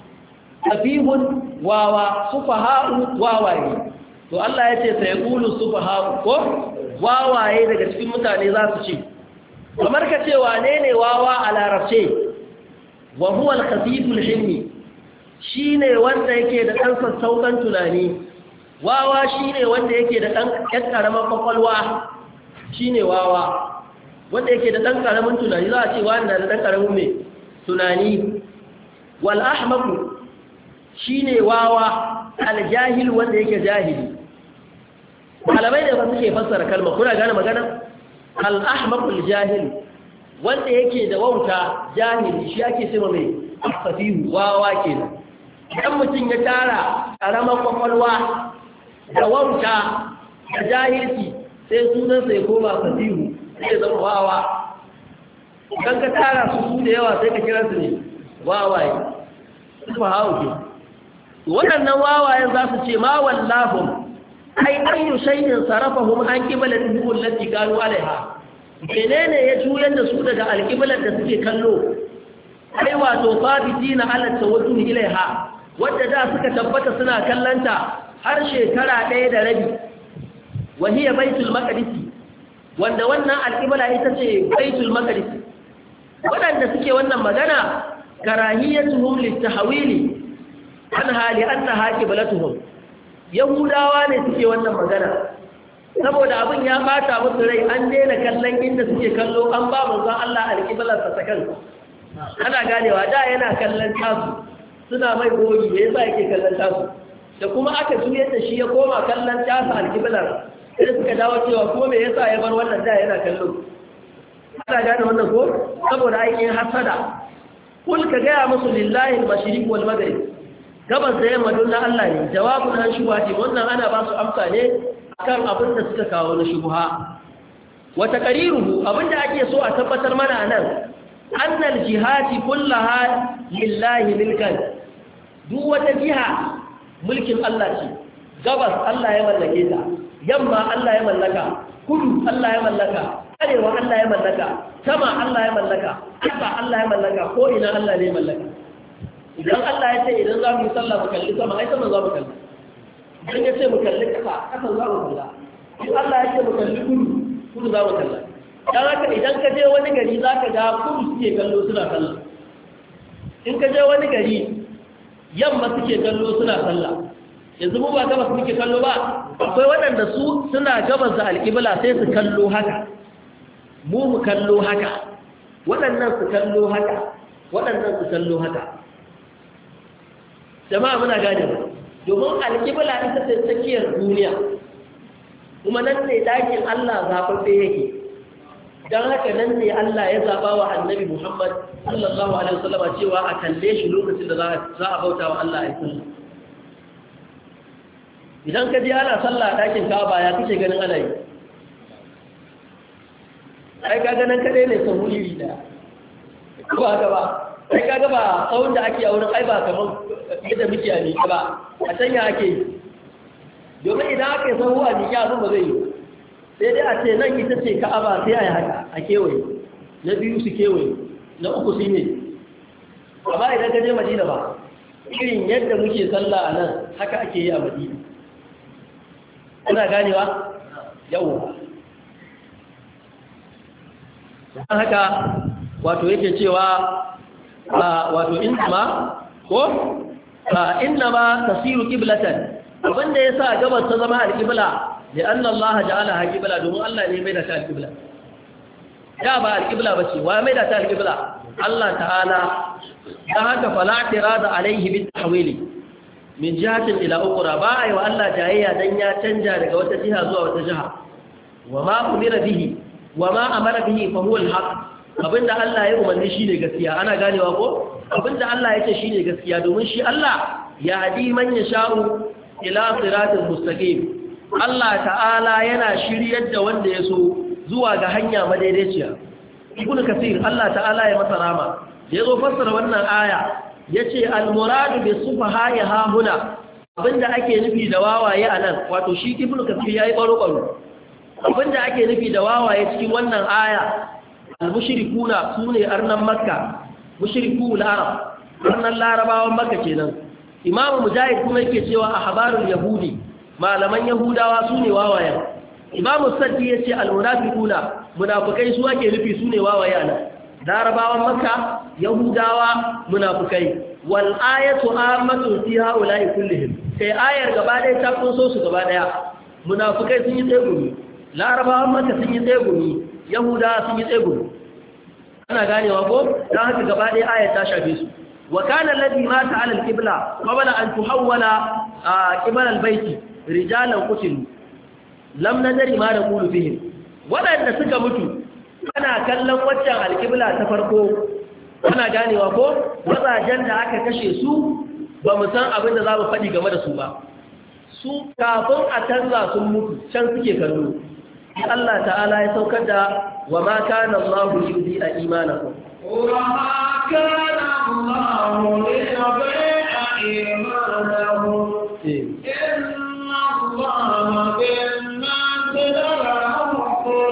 safihun wawa sufaha'u wawaye to Allah ya ce sai qulu sufaha'u ko wawaye daga cikin mutane za su ce kamar ka ce wane ne wawa a larabce wa huwa al-khafiful hilmi shine wanda yake da dan sassaukan tunani wawa shine wanda yake da dan karaman kwakwalwa shine wawa wanda yake da dan karamin tunani za a ce wani na da dan karamin mai tunani wal ahmaku shine wawa al jahil wanda yake jahili malamai ne ba suke fassara kalma kuna gane magana al ahmaku al jahil wanda yake da wauta jahili shi ake cewa mai afafihu wawa kenan idan mutum ya tara karamar kwakwalwa da wauta da jahilci sai sunansa ya koma fasihu sai ya zama wawa idan ka tara su su da yawa sai ka kira su ne wawaye su hau ke waɗannan wawayen za su ce ma wallahum ai ayyu shay'in sarafahum an qiblatin allati kanu alaiha menene ya juyar da su daga alqiblar da suke kallo ai wato sabitina ala tawajjuh ilaiha wanda da suka tabbata suna kallanta har shekara ɗaya da rabi wahiyar baitul maqdisi wanda wannan alƙibla ita ce baitul maqdisi waɗanda suke wannan magana karahiyatuhum litahwili an hali annaha qiblatuhum yahudawa ne suke wannan magana saboda abin ya bata musu rai an daina kallon inda suke kallo an ba manzon Allah alƙiblar sa sakan ana ganewa da yana kallon tasu suna mai goyi da yasa yake kallon tasu da kuma aka juyar da shi ya koma kallon tasa alkiblar sai suka dawo cewa ko me yasa ya bar wannan da yana kallo ana gane wannan ko saboda aikin hasada kul ka gaya musu lillahi al-mashriq wal maghrib gabas da yamma don Allah ne jawabun an shubhati wannan ana ba su amsa ne akan abin da suka kawo na shubha wa taqriruhu abinda ake so a tabbatar mana nan annal jihati kullaha lillahi milkan duk wata jiha mulkin Allah ce gabas Allah ya mallake ta yamma Allah ya mallaka kudu Allah ya mallaka arewa Allah ya mallaka sama Allah ya mallaka ƙasa Allah ya mallaka ko ina Allah ne ya mallaka idan Allah ya ce idan za mu yi sallah mu kalli sama ai sama za mu kalli idan ya ce mu kalli ƙasa ƙasa za mu kalla in Allah ya ce mu kalli kudu kudu za mu kalla dan haka idan ka je wani gari za ka ga kudu suke kallo suna sallah in ka je wani gari yamma suke kallo suna sallah yanzu mu ba gabas muke kallo ba akwai waɗanda su suna gabas da alƙibla sai su kallo haka mu mu kallo haka waɗannan su kallo haka waɗannan su kallo haka jama'a muna gane ba domin alƙibla ita ce tsakiyar duniya kuma nan ne dakin Allah zaɓaɓɓe yake don haka nan ne Allah ya zaɓa wa annabi Muhammad sallallahu alaihi wasallam cewa a kalle shi lokacin da za a bauta wa Allah a sallah idan ka je ana sallah a ɗakin Ka'aba ya kace ganin ana yi ai ka ganin kadai ne sahu iri da ko haka ba ai ka ga ba tsawon da ake a wurin ai ba kamar yadda muke a miƙa ba a can ya ake yi domin idan aka yi sahu a miƙa abin ba zai yi sai dai a ce nan ita ce Ka'aba sai a yi haka a kewaye na biyu su kewaye na uku su ne amma idan ka je Madina ba irin yadda muke sallah a nan haka ake yi a Madina kuna ganewa yau don haka wato yake cewa wato inma ko inma tasiru qiblatan abinda yasa gabas ta zama al-qibla da anna Allah ja'alaha qibla domin Allah ne mai da ta al-qibla ya ba al-qibla bace wa mai da ta al-qibla Allah ta'ala dan haka fala tirada alaihi bit tahwili min jihatin ila ukhra ba ai wa Allah jayayya dan ya canja daga wata jiha zuwa wata jiha wa ma umira bihi wa ma amara bihi fa huwa al-haq abinda Allah ya umarni shine gaskiya ana ganewa ko abinda Allah ya ce shine gaskiya domin shi Allah ya hadi man yasha'u ila siratal mustaqim Allah ta'ala yana shiryar da wanda ya so zuwa ga hanya madaidaiciya. Ibn Kathir Allah ta'ala ya masa rama ya zo fassara wannan aya yace al-muradu bi sufaha ha huna abinda ake nufi da wawaye anan wato shi Ibn Kathir yayi baro baro abinda ake nufi da wawaye cikin wannan aya al-mushrikuna sune arnan makka mushrikul arab arnan larabawan makka kenan. Imam Mujahid kuma yake cewa ahbarul yahudi malaman yahudawa sune wawaye. Imam Saddi yace al-munafiquna munafikai su ake nufi sune wawaye anan larabawan makka yahudawa munafikai wal ayatu ammatu fi haula'i kullihim sai ayar gaba ɗaya ta kunso su gaba ɗaya munafikai sun yi tsegumi larabawan makka sun yi tsegumi yahudawa sun yi tsegumi ana ganewa ko dan haka gaba ɗaya ayar ta shafe su wa kana alladhi mata 'ala al-qibla qabla an tuhawwala qibla al-bayt rijalan qutilu lam nadri ma naqulu fihim wadanda suka mutu ana kallon waccan al-qibla ta farko ana ganewa ko wazajen da aka kashe su ba mu san abin da za mu faɗi game da su ba su kafin a canza sun mutu can suke kallo Allah ta'ala ya saukar da wa ma kana Allahu yudhi'a imanakum wa ma kana Allahu liyudhi'a imanakum inna Allaha bin-nasi la'afur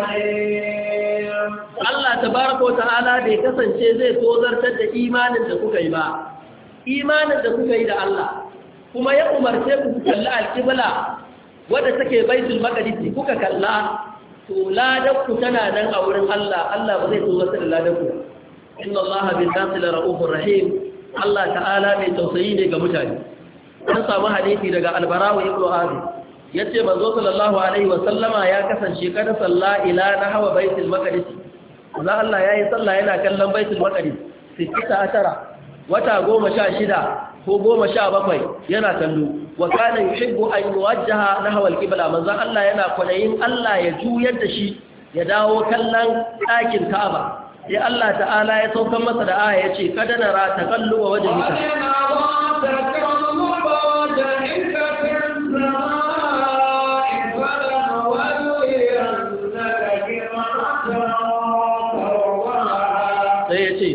rahim. Allah tabaraka wa ta'ala bai kasance zai tozartar da imanin da kuka yi ba imanin da kuka yi da Allah kuma ya umarce ku kalli al-qibla wadda take baitul maqdis kuka kalla to ladanku tana nan a wurin Allah Allah ba zai tozarta da ladanku inna Allaha bin-nasi la'afur rahim. Allah ta'ala mai tausayi ne ga mutane. An samu hadisi daga Al-Bara ibn Azib yace manzo sallallahu alaihi wa sallama ya kasance kada salla ila nahwa baitul maqdis Allah Allah yayi sallah yana kallon baitul maqdis sita tara wata goma sha shida ko goma sha bakwai yana kallo wa kana yuhibbu an yuwajjaha nahwa al-qibla manzo Allah yana kwadayin Allah ya juyar da shi ya dawo kallon ɗakin Ka'aba sai Allah ta'ala ya saukar masa da aya yace kada nara taqallu wa wajhika sai yace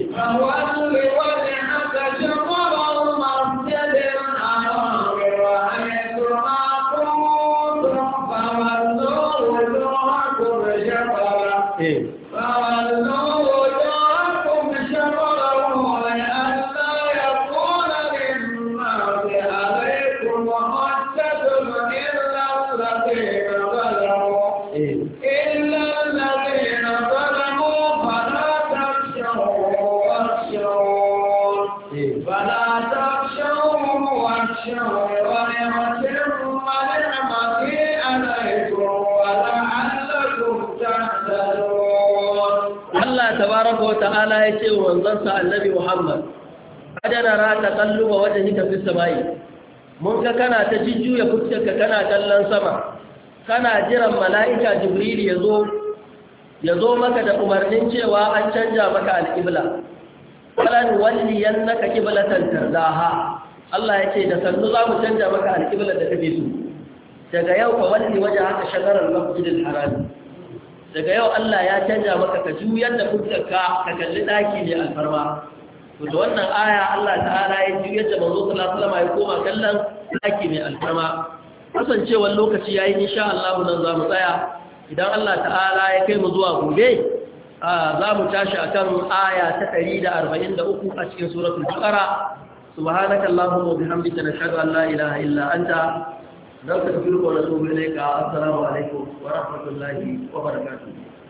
ta'ala ya ce wa manzansa annabi Muhammad adana ra ta kalluba wajhika fi samai mun ga kana ta jujjuya fuskarka kana kallon sama kana jiran mala'ika jibril yazo yazo maka da umarnin cewa an canja maka al-qibla falan walliyannaka qiblatan tardaha Allah ya ce da sannu za mu canja maka al-qibla da kake so daga yau fa walli wajhaka shagaral masjidil haram daga yau Allah ya canja maka ka juyar da fuskarka ka kalli daki ne alfarma to da wannan aya Allah ta'ala ya juyar da manzo sallallahu alaihi wasallam ya koma kallon daki ne alfarma kasancewar lokaci yayi insha Allah nan za mu tsaya idan Allah ta'ala ya kai mu zuwa gobe za mu tashi akan aya ta ɗari da arba'in da uku a cikin suratul baqara subhanaka allahumma wa bihamdika nashhadu an la ilaha illa anta نستغفرك ونتوب إليك. السلام عليكم ورحمة الله وبركاته.